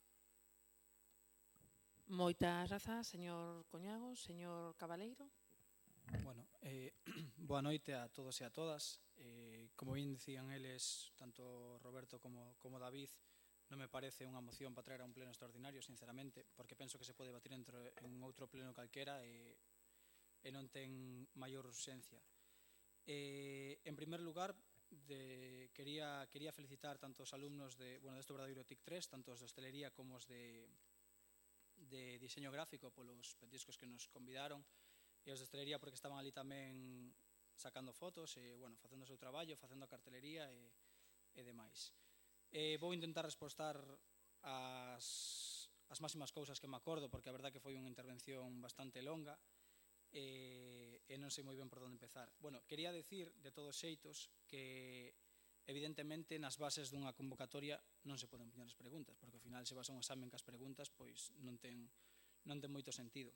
Moitas grazas, señor Couñago. Señor Cabaleiro. Bueno, boa noite a todos e a todas. Como bien dicían eles, tanto Roberto como David, non me parece unha moción para traer a un pleno extraordinario, sinceramente, porque penso que se pode debatir en outro pleno calquera e non ten maior urxencia. En primer lugar, quería felicitar tanto os alumnos deste verdadeiro TIC 3, tanto os de hostelería como os de diseño gráfico polos petiscos que nos convidaron, e os de hostelería porque estaban ali tamén sacando fotos e, facendo o seu traballo, facendo a cartelería e demais. Vou intentar respostar as máximas cousas que me acordo, porque a verdad que foi unha intervención bastante longa e non sei moi ben por onde empezar. Bueno, quería decir, de todos xeitos, que evidentemente nas bases dunha convocatoria non se poden poñer as preguntas, porque ao final se vas a un examen cas preguntas, pois non ten moito sentido.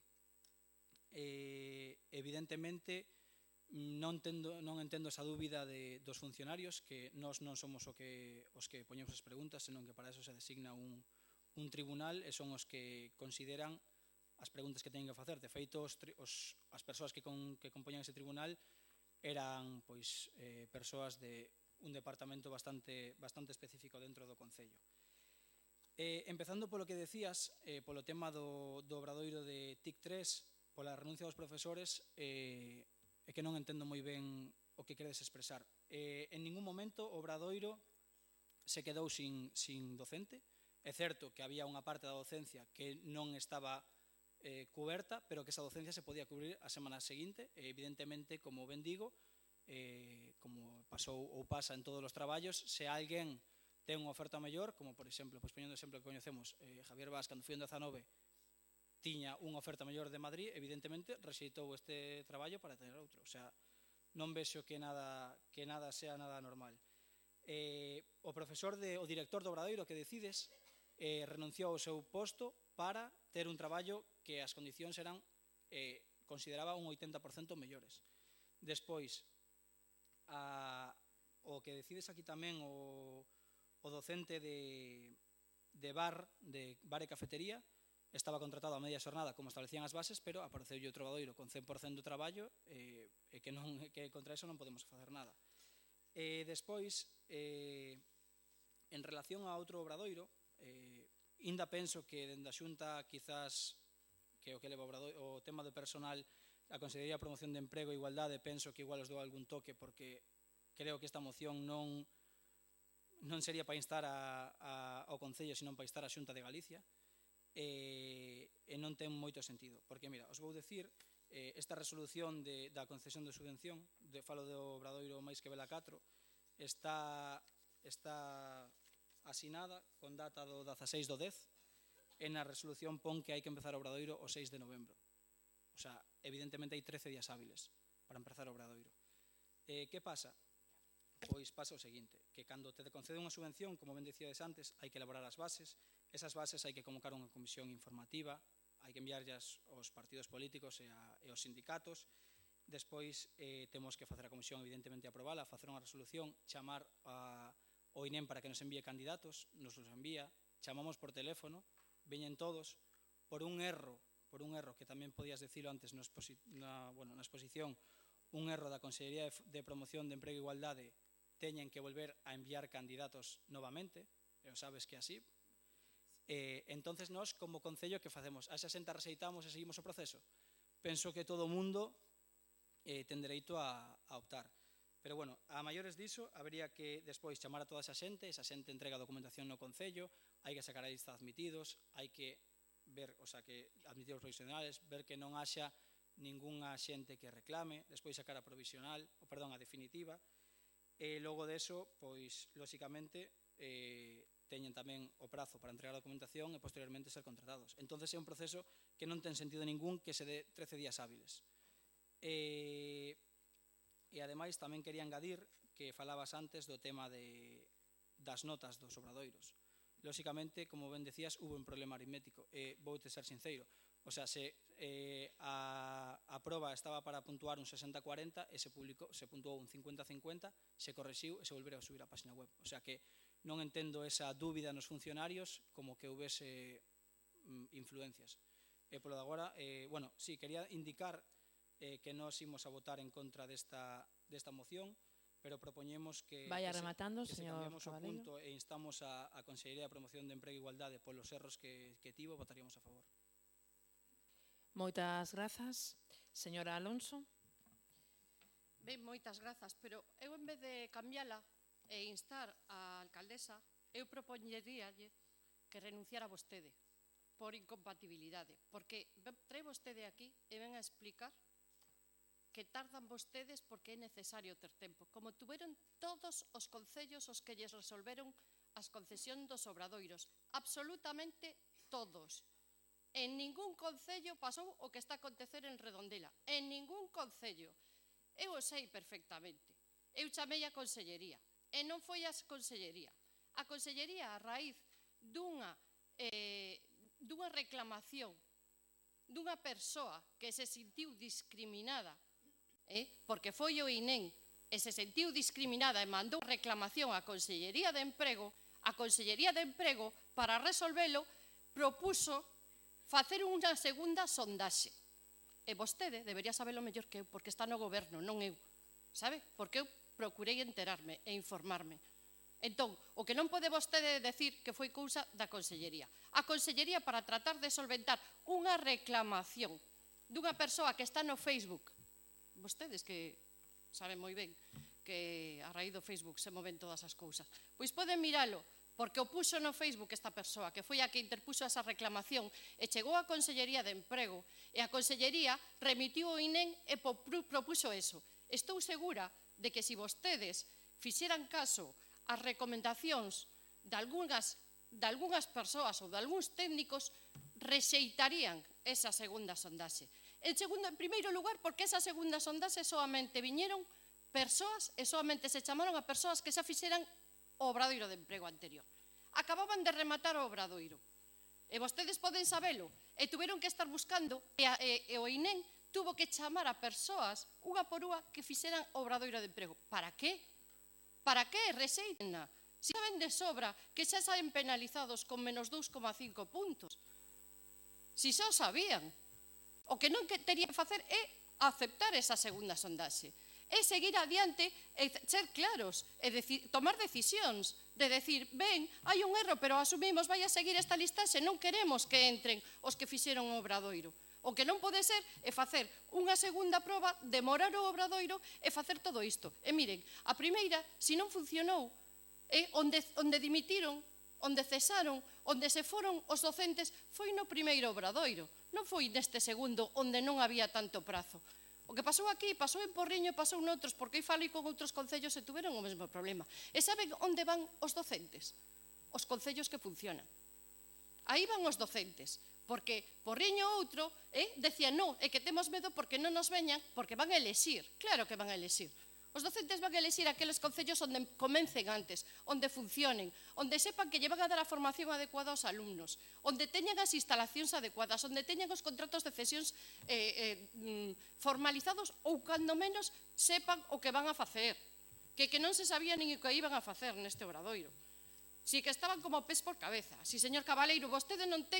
Evidentemente, non entendo esa dúbida dos funcionarios, que nós non somos os que poñemos as preguntas, senón que para eso se designa un tribunal e son os que consideran as preguntas que teñen que facer. De feito, as persoas que compoñan ese tribunal eran persoas de un departamento bastante específico dentro do Concello. Empezando polo que decías, polo tema do obradoiro de TIC 3, pola renuncia dos profesores, é que non entendo moi ben o que queredes expresar. En ningún momento o obradoiro se quedou sin docente. É certo que había unha parte da docencia que non estaba cuberta, pero que esa docencia se podía cubrir a semana seguinte. Evidentemente, como ben digo, como pasou ou pasa en todos os traballos, se alguén ten unha oferta mellor, como por exemplo, poñendo o exemplo que coñecemos, Javier Vaz, cando foi en 19, tiña unha oferta mellor de Madrid, evidentemente rexeitou este traballo para tener outro. O sea, non vexo que nada sea nada normal. O director do obradoiro que decides renunciou ao seu posto para ter un traballo que as condicións eran, consideraba, un 80% mellores. Despois, o que decides aquí tamén, o docente de bar e cafetería, estaba contratado a media xornada como establecían as bases, pero apareceulle outro obradoiro con 100% do traballo e que contra eso non podemos facer nada. Despois, en relación a outro obradoiro, ainda penso que dende a Xunta, quizás, que o que leva o tema do personal, a Consellería de Promoción de Emprego e Igualdade, penso que igual os dou algún toque, porque creo que esta moción non sería para instar ao Concello, senón para instar a Xunta de Galicia, e non ten moito sentido, porque, mira, os vou decir, esta resolución da concesión de subvención, falo do obradoiro máis que Vela 4, está asinada con data do 16 do 10, e na resolución pon que hai que empezar o obradoiro o 6 de novembro. O sea, evidentemente hai 13 días hábiles para empezar o obradoiro. Que pasa? Pois pasa o seguinte, que cando te concede unha subvención, como ben dicíades antes, hai que elaborar as bases, esas bases hai que convocar unha comisión informativa, hai que enviarllas aos partidos políticos e aos sindicatos, despois temos que facer a comisión, evidentemente, aprobala, facer unha resolución, chamar ao INEM para que nos envíe candidatos, nos los envía, chamamos por teléfono, veñen todos, por un erro que tamén podías decirlo antes na exposición, un erro da Consellería de Promoción de Emprego e Igualdade, teñen que volver a enviar candidatos novamente, e sabes que é así. Entonces nós, como Concello, que facemos? A esa xente rexeitamos e seguimos o proceso? Penso que todo o mundo ten dereito a optar. Pero, bueno, a maiores diso, habería que despois chamar a toda esa xente entrega a documentación no Concello, hai que sacar a lista de admitidos, hai que ver, que admitidos provisionales, ver que non haxa ningunha xente que reclame, despois sacar a definitiva, e logo deso, pois, lóxicamente, teñen tamén o prazo para entregar a documentación e posteriormente ser contratados. Entonces é un proceso que non ten sentido ningún que se dé 13 días hábiles. E ademais tamén quería engadir que falabas antes do tema das notas dos obradoiros. Lóxicamente, como ben decías, hubo un problema aritmético, e voute ser sincero, o sea, se a proba estaba para puntuar un 60-40 e se puntuou un 50-50, se correxiu e se volveron a subir a página web. O sea que non entendo esa dúbida nos funcionarios como que houvese influencias. E polo de agora, sí, quería indicar que nós imos a votar en contra desta moción, pero propoñemos que vaya rematando, se señor cambiamos o Cabaleiro. punto e instamos a Consellería de Promoción de Emprego e Igualdade polos erros que tivo, votaríamos a favor. Moitas grazas. Señora Alonso. Ben, moitas grazas, pero eu en vez de cambiala e instar a alcaldesa, eu propoñeríalle que renunciara vostede por incompatibilidade, porque trae vostede aquí e ven a explicar que tardan vostedes porque é necesario ter tempo, como tuveron todos os concellos os que lles resolveron as concesións dos obradoiros, absolutamente todos. En ningún concello pasou o que está a acontecer en Redondela, en ningún concello. Eu o sei perfectamente. Eu chamei a Consellería, e non foi a Consellería. A Consellería, a raíz dunha reclamación dunha persoa que se sentiu discriminada, porque foi o INEM, e se sentiu discriminada e mandou reclamación á Consellería de Emprego, a Consellería de Emprego, para resolvelo, propuso facer unha segunda sondaxe. E vostede debería sabelo mellor que eu, porque está no goberno, non eu, sabe? Porque eu procurei enterarme e informarme. Entón, o que non pode vostede decir que foi cousa da Consellería. A Consellería, para tratar de solventar unha reclamación dunha persoa que está no Facebook, vostedes que saben moi ben que a raíz do Facebook se moven todas as cousas, pois poden miralo, porque o puxo no Facebook esta persoa, que foi a que interpuxo esa reclamación, e chegou á Consellería de Emprego, e a Consellería remitiu o INEM e propuxo eso. Estou segura de que se vostedes fixeran caso ás recomendacións de algunhas persoas ou de algúns técnicos, rexeitarían esa segunda sondaxe. En primeiro lugar, porque esa segunda sondaxe solamente viñeron persoas e solamente se chamaron a persoas que xa fixeran o obradoiro de emprego anterior. Acababan de rematar o obradoiro. E vostedes poden sabelo. E tuveron que estar buscando, e o INEM tuvo que chamar a persoas, unha por unha, que fixeran o obradoiro de emprego. Para que? Para que rexeitena? Si saben de sobra que xa saen penalizados con menos 2,5 puntos. Si xa o sabían. O que non terían que facer é aceptar esa segunda sondaxe. É seguir adiante e ser claros, e tomar decisións, de decir, ben, hai un erro, pero asumimos, vai a seguir esta listaxe, non queremos que entren os que fixeron o obradoiro. O que non pode ser é facer unha segunda proba, demorar o obradoiro e facer todo isto. E miren, a primeira, se non funcionou, onde dimitiron, onde cesaron, onde se foron os docentes, foi no primeiro obradoiro, non foi neste segundo, onde non había tanto prazo. O que pasou aquí, pasou en Porriño e pasou noutros, porque eu falei con outros concellos e tuveron o mesmo problema. E saben onde van os docentes? Os concellos que funcionan. Aí van os docentes, porque Porriño outro decía, non, é que temos medo porque non nos veñan, porque van a elexir. Claro que van a elexir. Os docentes van a elexir aqueles concellos onde comencen antes, onde funcionen, onde sepan que lle van a dar a formación adecuada aos alumnos, onde teñan as instalacións adecuadas, onde teñan os contratos de cesións formalizados ou, cando menos, sepan o que van a facer, que non se sabía nin o que iban a facer neste obradoiro. Si que estaban como pés por cabeza. Si, señor Cabaleiro, vostede non ten...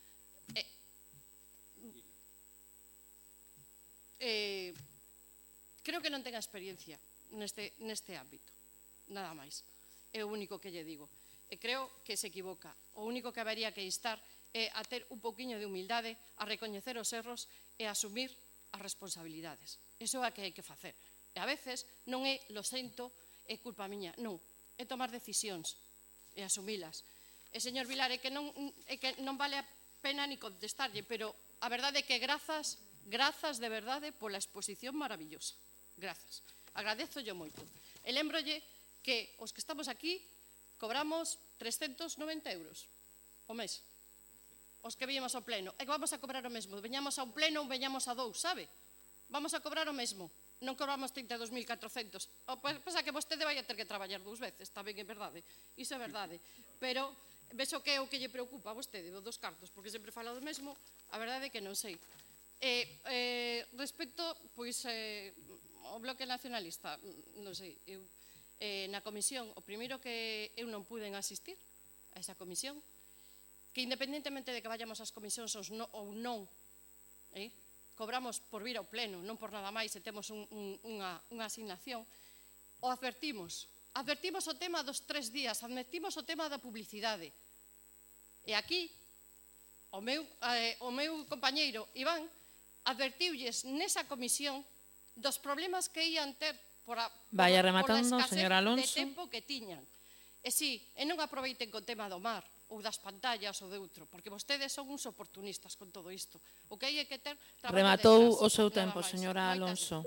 creo que non ten experiencia neste ámbito, nada máis. É o único que lle digo. E creo que se equivoca. O único que habería que instar é a ter un pouquiño de humildade, a recoñecer os erros e a asumir as responsabilidades. Iso é o que hai que facer. E a veces non é, lo sento, é culpa miña. Non, é tomar decisións e asumilas. E, señor Vilar, é que non vale a pena ni contestarlle, pero a verdade é que grazas de verdade pola exposición maravillosa. Grazas. Agradezolle moito. E lembrolle que os que estamos aquí cobramos 390 euros o mes. Os que viñamos ao pleno. E que vamos a cobrar o mesmo. Veñamos a un pleno ou veñamos a dous, sabe? Vamos a cobrar o mesmo. Non cobramos 32.400. Pensa que vostede vai a ter que traballar 2 veces. Tamén é verdade. Iso é verdade. Pero vexo que é o que lle preocupa a vostede, dos cartos, porque sempre fala do mesmo. A verdade é que non sei. Respecto, pois, ao Bloque Nacionalista, non sei, eu na comisión, o primeiro que eu non pude asistir a esa comisión, que independentemente de que vayamos ás comisións ou non, cobramos por vir ao pleno, non por nada máis, e temos unha asignación, o advertimos o tema dos 3 días, advertimos o tema da publicidade. E aquí, o meu compañeiro Iván advertiulles nesa comisión dos problemas que ian ter pola escasez de tempo que tiñan. E si, non aproveiten co tema do mar, ou das pantallas ou de outro, porque vostedes son uns oportunistas con todo isto. O que hai é que ter... Rematou o seu tempo, señora Alonso.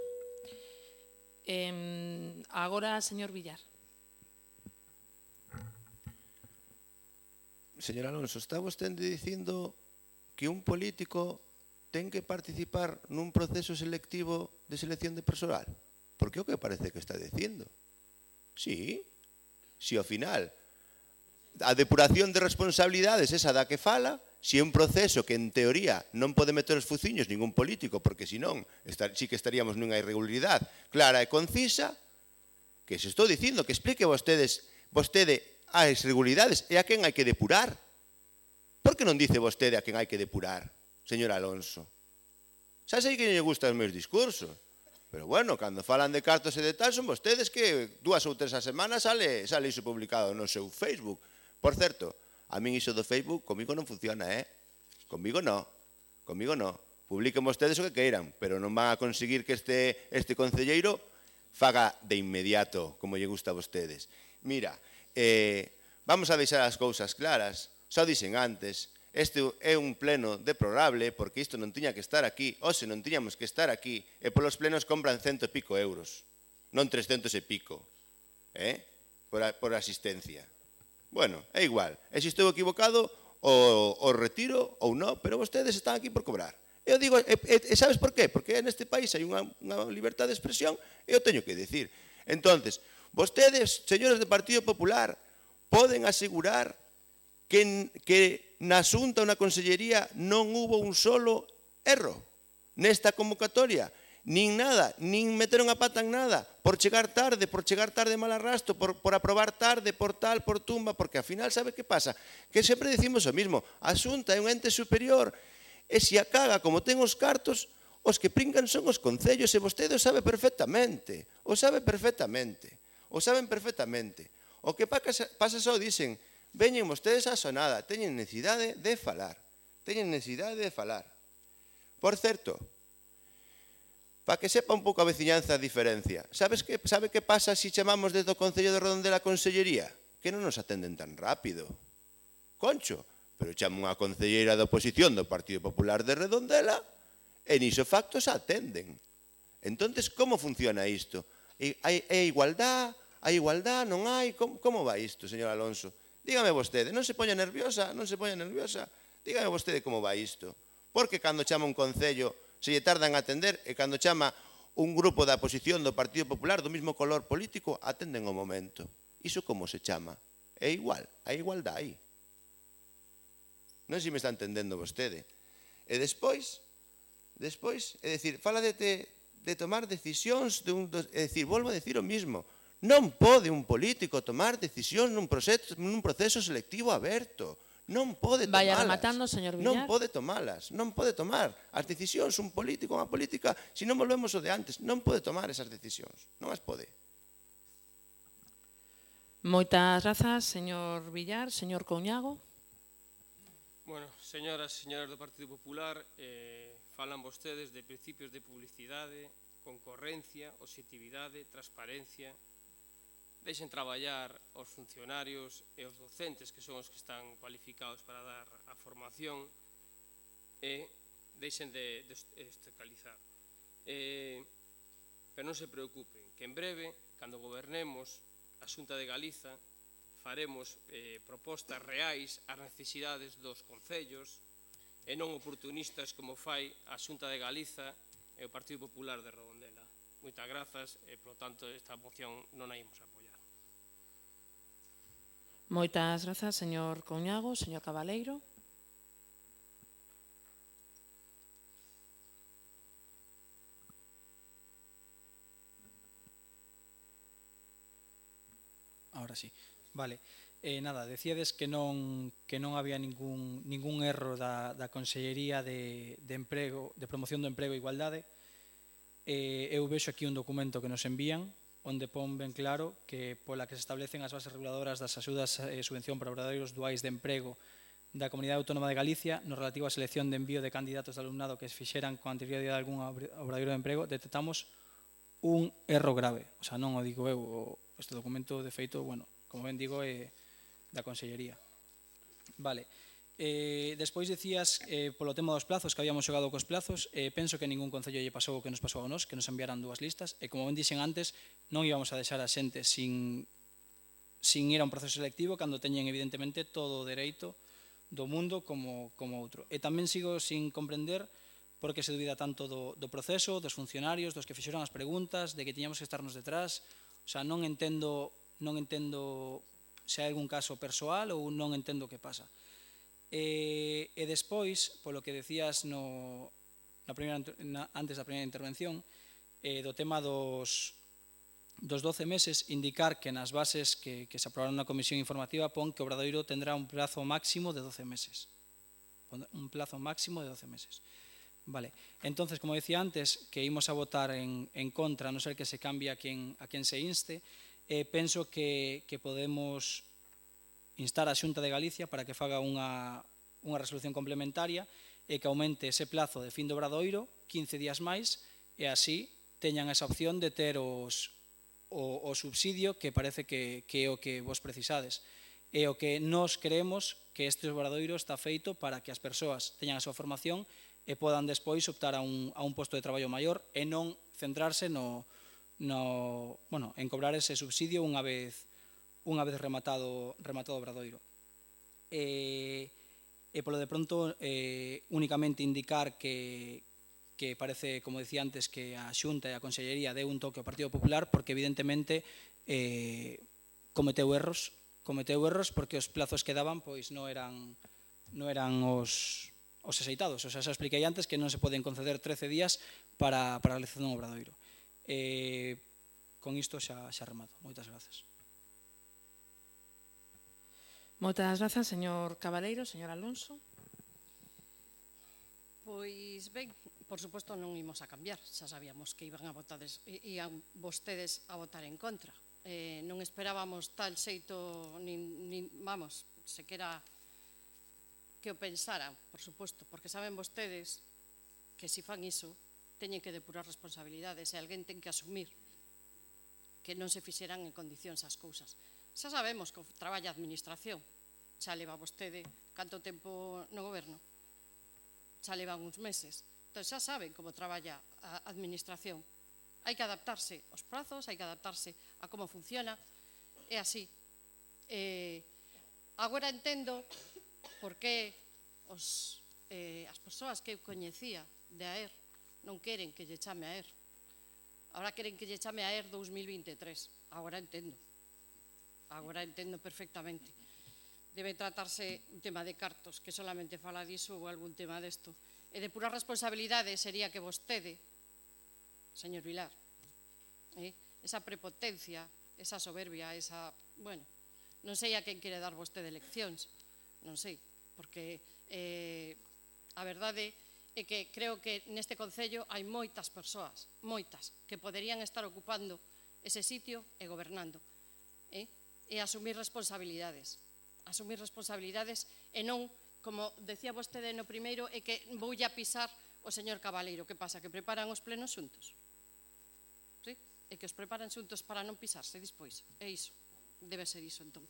Agora, señor Villar. señor Alonso, está vostede dicindo que un político ten que participar nun proceso selectivo de selección de persoal? Porque é o que parece que está dicindo. Sí, si ao final a depuración de responsabilidades esa da que fala, si é un proceso que en teoría non pode meter os fuciños ningún político, porque senón sí que estaríamos nunha irregularidade clara e concisa, que se estou dicindo que explique vostede as irregularidades e a quen hai que depurar. Por que non dice vostede a quen hai que depurar, señor Alonso? Xa sei que non lle gustan os meus discursos, pero bueno, cando falan de cartos e de tal, son vostedes que 2 ou 3 a semana sale iso publicado no seu Facebook. Por certo, a min iso do Facebook comigo non funciona, Comigo no. Publiquen vostedes o que queiran, pero non van a conseguir que este concelleiro faga de inmediato, como lle gusta a vostedes. Mira, vamos a deixar as cousas claras. Xa o dixen antes, este é un pleno deplorable, porque isto non tiña que estar aquí, hoxe non tiñamos que estar aquí, e polos plenos compran 100 e pico euros, non 300 e pico, por asistencia. Bueno, é igual, e se estou equivocado, o retiro ou non, pero vostedes están aquí por cobrar. Eu digo, e sabes por qué? Porque neste país hai unha libertad de expresión e eu teño que dicir. Entonces, vostedes, señores do Partido Popular, poden asegurar que na Xunta ou na Consellería non hubo un solo erro nesta convocatoria, nin nada, nin meteron a pata en nada, por chegar tarde mal arrasto, por aprobar tarde, por tal, por tumba, porque ao final, sabe que pasa? Que sempre decimos o mismo, a Xunta é un ente superior, e se a caga como ten os cartos, os que pringan son os concellos, e vostede o sabe perfectamente, o saben perfectamente. O que pasa só, dicen, veñen vostedes a sonada, teñen necesidade de falar. Por certo, para que sepa un pouco a veciñanza a diferencia, sabe que pasa se chamamos desde o Concello de Redondela a Consellería? Que non nos atenden tan rápido. Concho, pero chamo unha concelleira da oposición do Partido Popular de Redondela e niso factos atenden. Entonces, como funciona isto? Hai igualdad? Hai igualdad? Non hai? Como vai isto, señor Alonso? Dígame vostede, non se poña nerviosa? Dígame vostede como vai isto. Porque cando chama un concello se lle tardan a atender e cando chama un grupo da oposición do Partido Popular do mesmo color político atenden o momento. Iso como se chama? É igual, hai igualdad aí. Non sei se me está entendendo vostede. E despois, é dicir, fala de tomar decisións, é dicir, volvo a decir o mismo, non pode un político tomar decisións nun proceso selectivo aberto. Non pode tomalas. Vaya rematando, señor Villar. Non pode tomar as decisións un político, unha política, se non volvemos o de antes, non pode tomar esas decisións, non as pode. Moitas grazas, señor Villar. Señor Couñago. Bueno, señoras e señores do Partido Popular, falan vostedes de principios de publicidade, concorrencia, objetividade, transparencia. Deixen traballar os funcionarios e os docentes, que son os que están cualificados para dar a formación, e deixen de estatalizar. Pero non se preocupen, que en breve, cando gobernemos a Xunta de Galiza, faremos propostas reais ás necesidades dos concellos e non oportunistas como fai a Xunta de Galiza e o Partido Popular de Redondela. Moitas grazas e, polo tanto, esta moción non a imos apoiar. Moitas grazas, señor Couñago. Señor Cabaleiro. Ahora sí. Vale. Nada, decíades que non había ningún erro da Consellería de Promoción do Emprego e Igualdade. Eu vexo aquí un documento que nos envían onde pon ben claro que pola que se establecen as bases reguladoras das axudas e subvención para obradoiros duais de emprego da Comunidade Autónoma de Galicia no relativo á selección de envío de candidatos de alumnado que se fixeran con anterioridade a algún obradoiro de emprego, detectamos un erro grave. O sea, non o digo eu, este documento de feito, bueno, como ben digo, é da Consellería. Vale. Despois dicías polo tema dos plazos, que habíamos xogado cos plazos, penso que ningún concello lle pasou o que nos pasou a nós, que nos enviaran 2 listas, e como ben dixen antes, non íbamos a deixar a xente sin ir a un proceso selectivo cando teñen evidentemente todo o dereito do mundo como outro. E tamén sigo sin comprender por que se dubida tanto do proceso, dos funcionarios, dos que fixeron as preguntas, de que tiñamos que estarnos detrás. O sea, non entendo se hai algún caso persoal ou non entendo o que pasa. E despois, polo que decías antes da primeira intervención, do tema dos 12 meses, indicar que nas bases que se aprobaron na comisión informativa pon que o Obradoiro tendrá un plazo máximo de 12 meses. Un plazo máximo de 12 meses. Vale. Entonces, como decía antes, que imos a votar en contra, a non ser que se cambie a quen se inste, penso que podemos instar a Xunta de Galicia para que faga unha resolución complementaria e que aumente ese plazo de fin do Obradoiro 15 días máis e así teñan esa opción de ter o subsidio que parece que é o que vos precisades. E o que nós creemos que este Obradoiro está feito para que as persoas teñan a súa formación e podan despois optar a un posto de traballo maior e non centrarse en cobrar ese subsidio unha vez rematado o Obradoiro. E polo de pronto únicamente indicar que parece, como decía antes, que a Xunta e a Consellería deu un toque ao Partido Popular porque evidentemente cometeu erros porque os plazos que daban pois non eran os axeitados. O sea, xa expliquei antes que non se poden conceder 13 días para a realización do Obradoiro. Con isto xa remato. Moitas grazas. Moitas grazas, señor Cabaleiro. Señor Alonso. Pois ben, por suposto non imos a cambiar, xa sabíamos que ian vostedes a votar en contra. Non esperábamos tal xeito, vamos, sequera que o pensaran, por suposto, porque saben vostedes que se fan iso, teñen que depurar responsabilidades e alguén ten que asumir que non se fixeran en condicións as cousas. Xa sabemos que traballa a administración, xa leva vostede canto tempo no goberno, xa levan uns meses, entón xa saben como traballa a administración. Hai que adaptarse aos prazos, hai que adaptarse a como funciona, é así. Agora entendo por que as persoas que eu coñecía de AER non queren que lle chame AER. Agora queren que lle chame AER 2023. Agora entendo perfectamente. Debe tratarse un tema de cartos, que solamente fala diso ou algún tema desto. E de pura responsabilidade sería que vostede, señor Vilar, esa prepotencia, esa soberbia, bueno, non sei a quen quere dar vostede leccións, non sei, porque a verdade é que creo que neste Concello hai moitas persoas, moitas, que poderían estar ocupando ese sitio e gobernando, e asumir responsabilidades e non, como decía vostede no primeiro, é que voulle a pisar o señor Cabaleiro. Que pasa, que preparan os plenos xuntos? Sí? É que os preparan xuntos para non pisarse despois. É iso, debe ser iso, entón.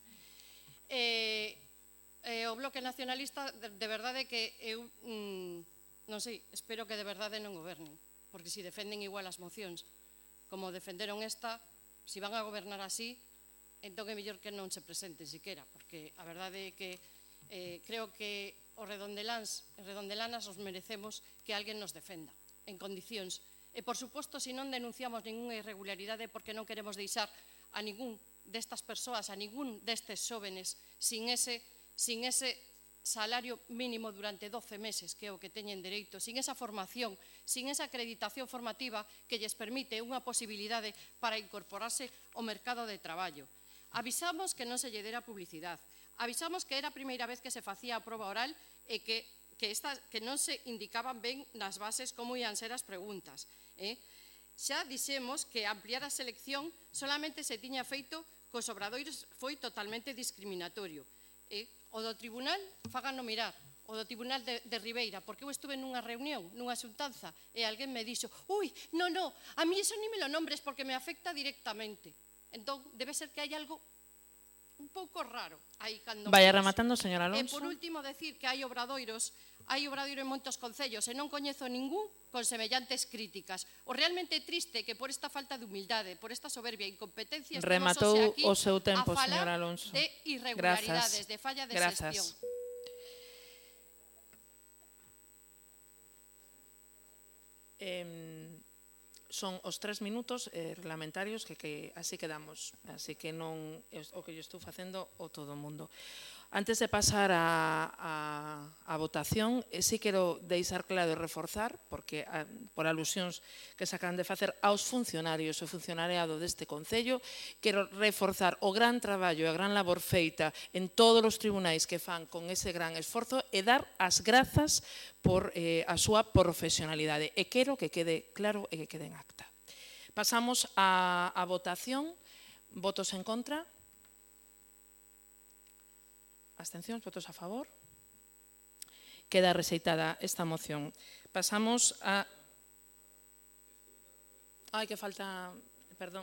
O Bloque Nacionalista, de verdade que eu, non sei, espero que de verdade non gobernen, porque se defenden igual as mocións como defenderon esta, se van a gobernar así, entón é mellor que non se presenten siquera, porque a verdade é que creo que os redondelanas os merecemos que alguén nos defenda en condicións. E, por suposto, se non denunciamos ninguna irregularidade porque non queremos deixar a ningún destas persoas, a ningún destes xóvenes sin ese salario mínimo durante 12 meses, que é o que teñen dereito, sin esa formación, sin esa acreditación formativa que lles permite unha posibilidade para incorporarse ao mercado de traballo. Avisamos que non se lle dera publicidade, avisamos que era a primeira vez que se facía a proba oral e que non se indicaban ben nas bases como ian ser as preguntas. Xa dixemos que ampliar a selección solamente se tiña feito cos obradoiros, foi totalmente discriminatorio. O do tribunal, fáganno mirar, o do tribunal de Ribeira, porque eu estuve nunha reunión, nunha xuntanza, e alguén me dixo, ui, non, a mí eso ni me lo nombres porque me afecta directamente. Entón, debe ser que hai algo un pouco raro aí cando... Vaya rematando, señor Alonso. E por último, decir que hai obradoiro en moitos concellos e non coñezo ningún con semellantes críticas. O realmente triste que por esta falta de humildade, por esta soberbia e incompetencia rematou o seu tempo, señor Alonso. De irregularidades, de falla de xestión. Son os 3 minutos reglamentarios que así quedamos. Así que non é o que yo estou facendo o todo o mundo. Antes de pasar a votación, sí quero deixar claro e reforzar, porque por alusións que se acaban de facer aos funcionarios e funcionariado deste Concello, quero reforzar o gran traballo e a gran labor feita en todos os tribunais que fan con ese gran esforzo e dar as grazas por a súa profesionalidade. E quero que quede claro e que quede en acta. Pasamos a votación. Votos en contra? Abstencións, votos a favor. Queda rexeitada esta moción. Pasamos a... Ai, que falta... Perdón.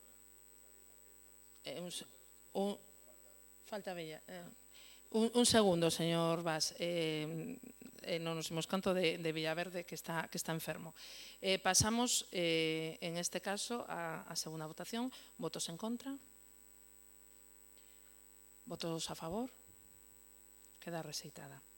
Falta bella. Un segundo, señor Bas. Non nos imos canto de Villaverde, que está enfermo. Pasamos, en este caso, a segunda votación. Votos en contra. Votos a favor. Queda rexeitada.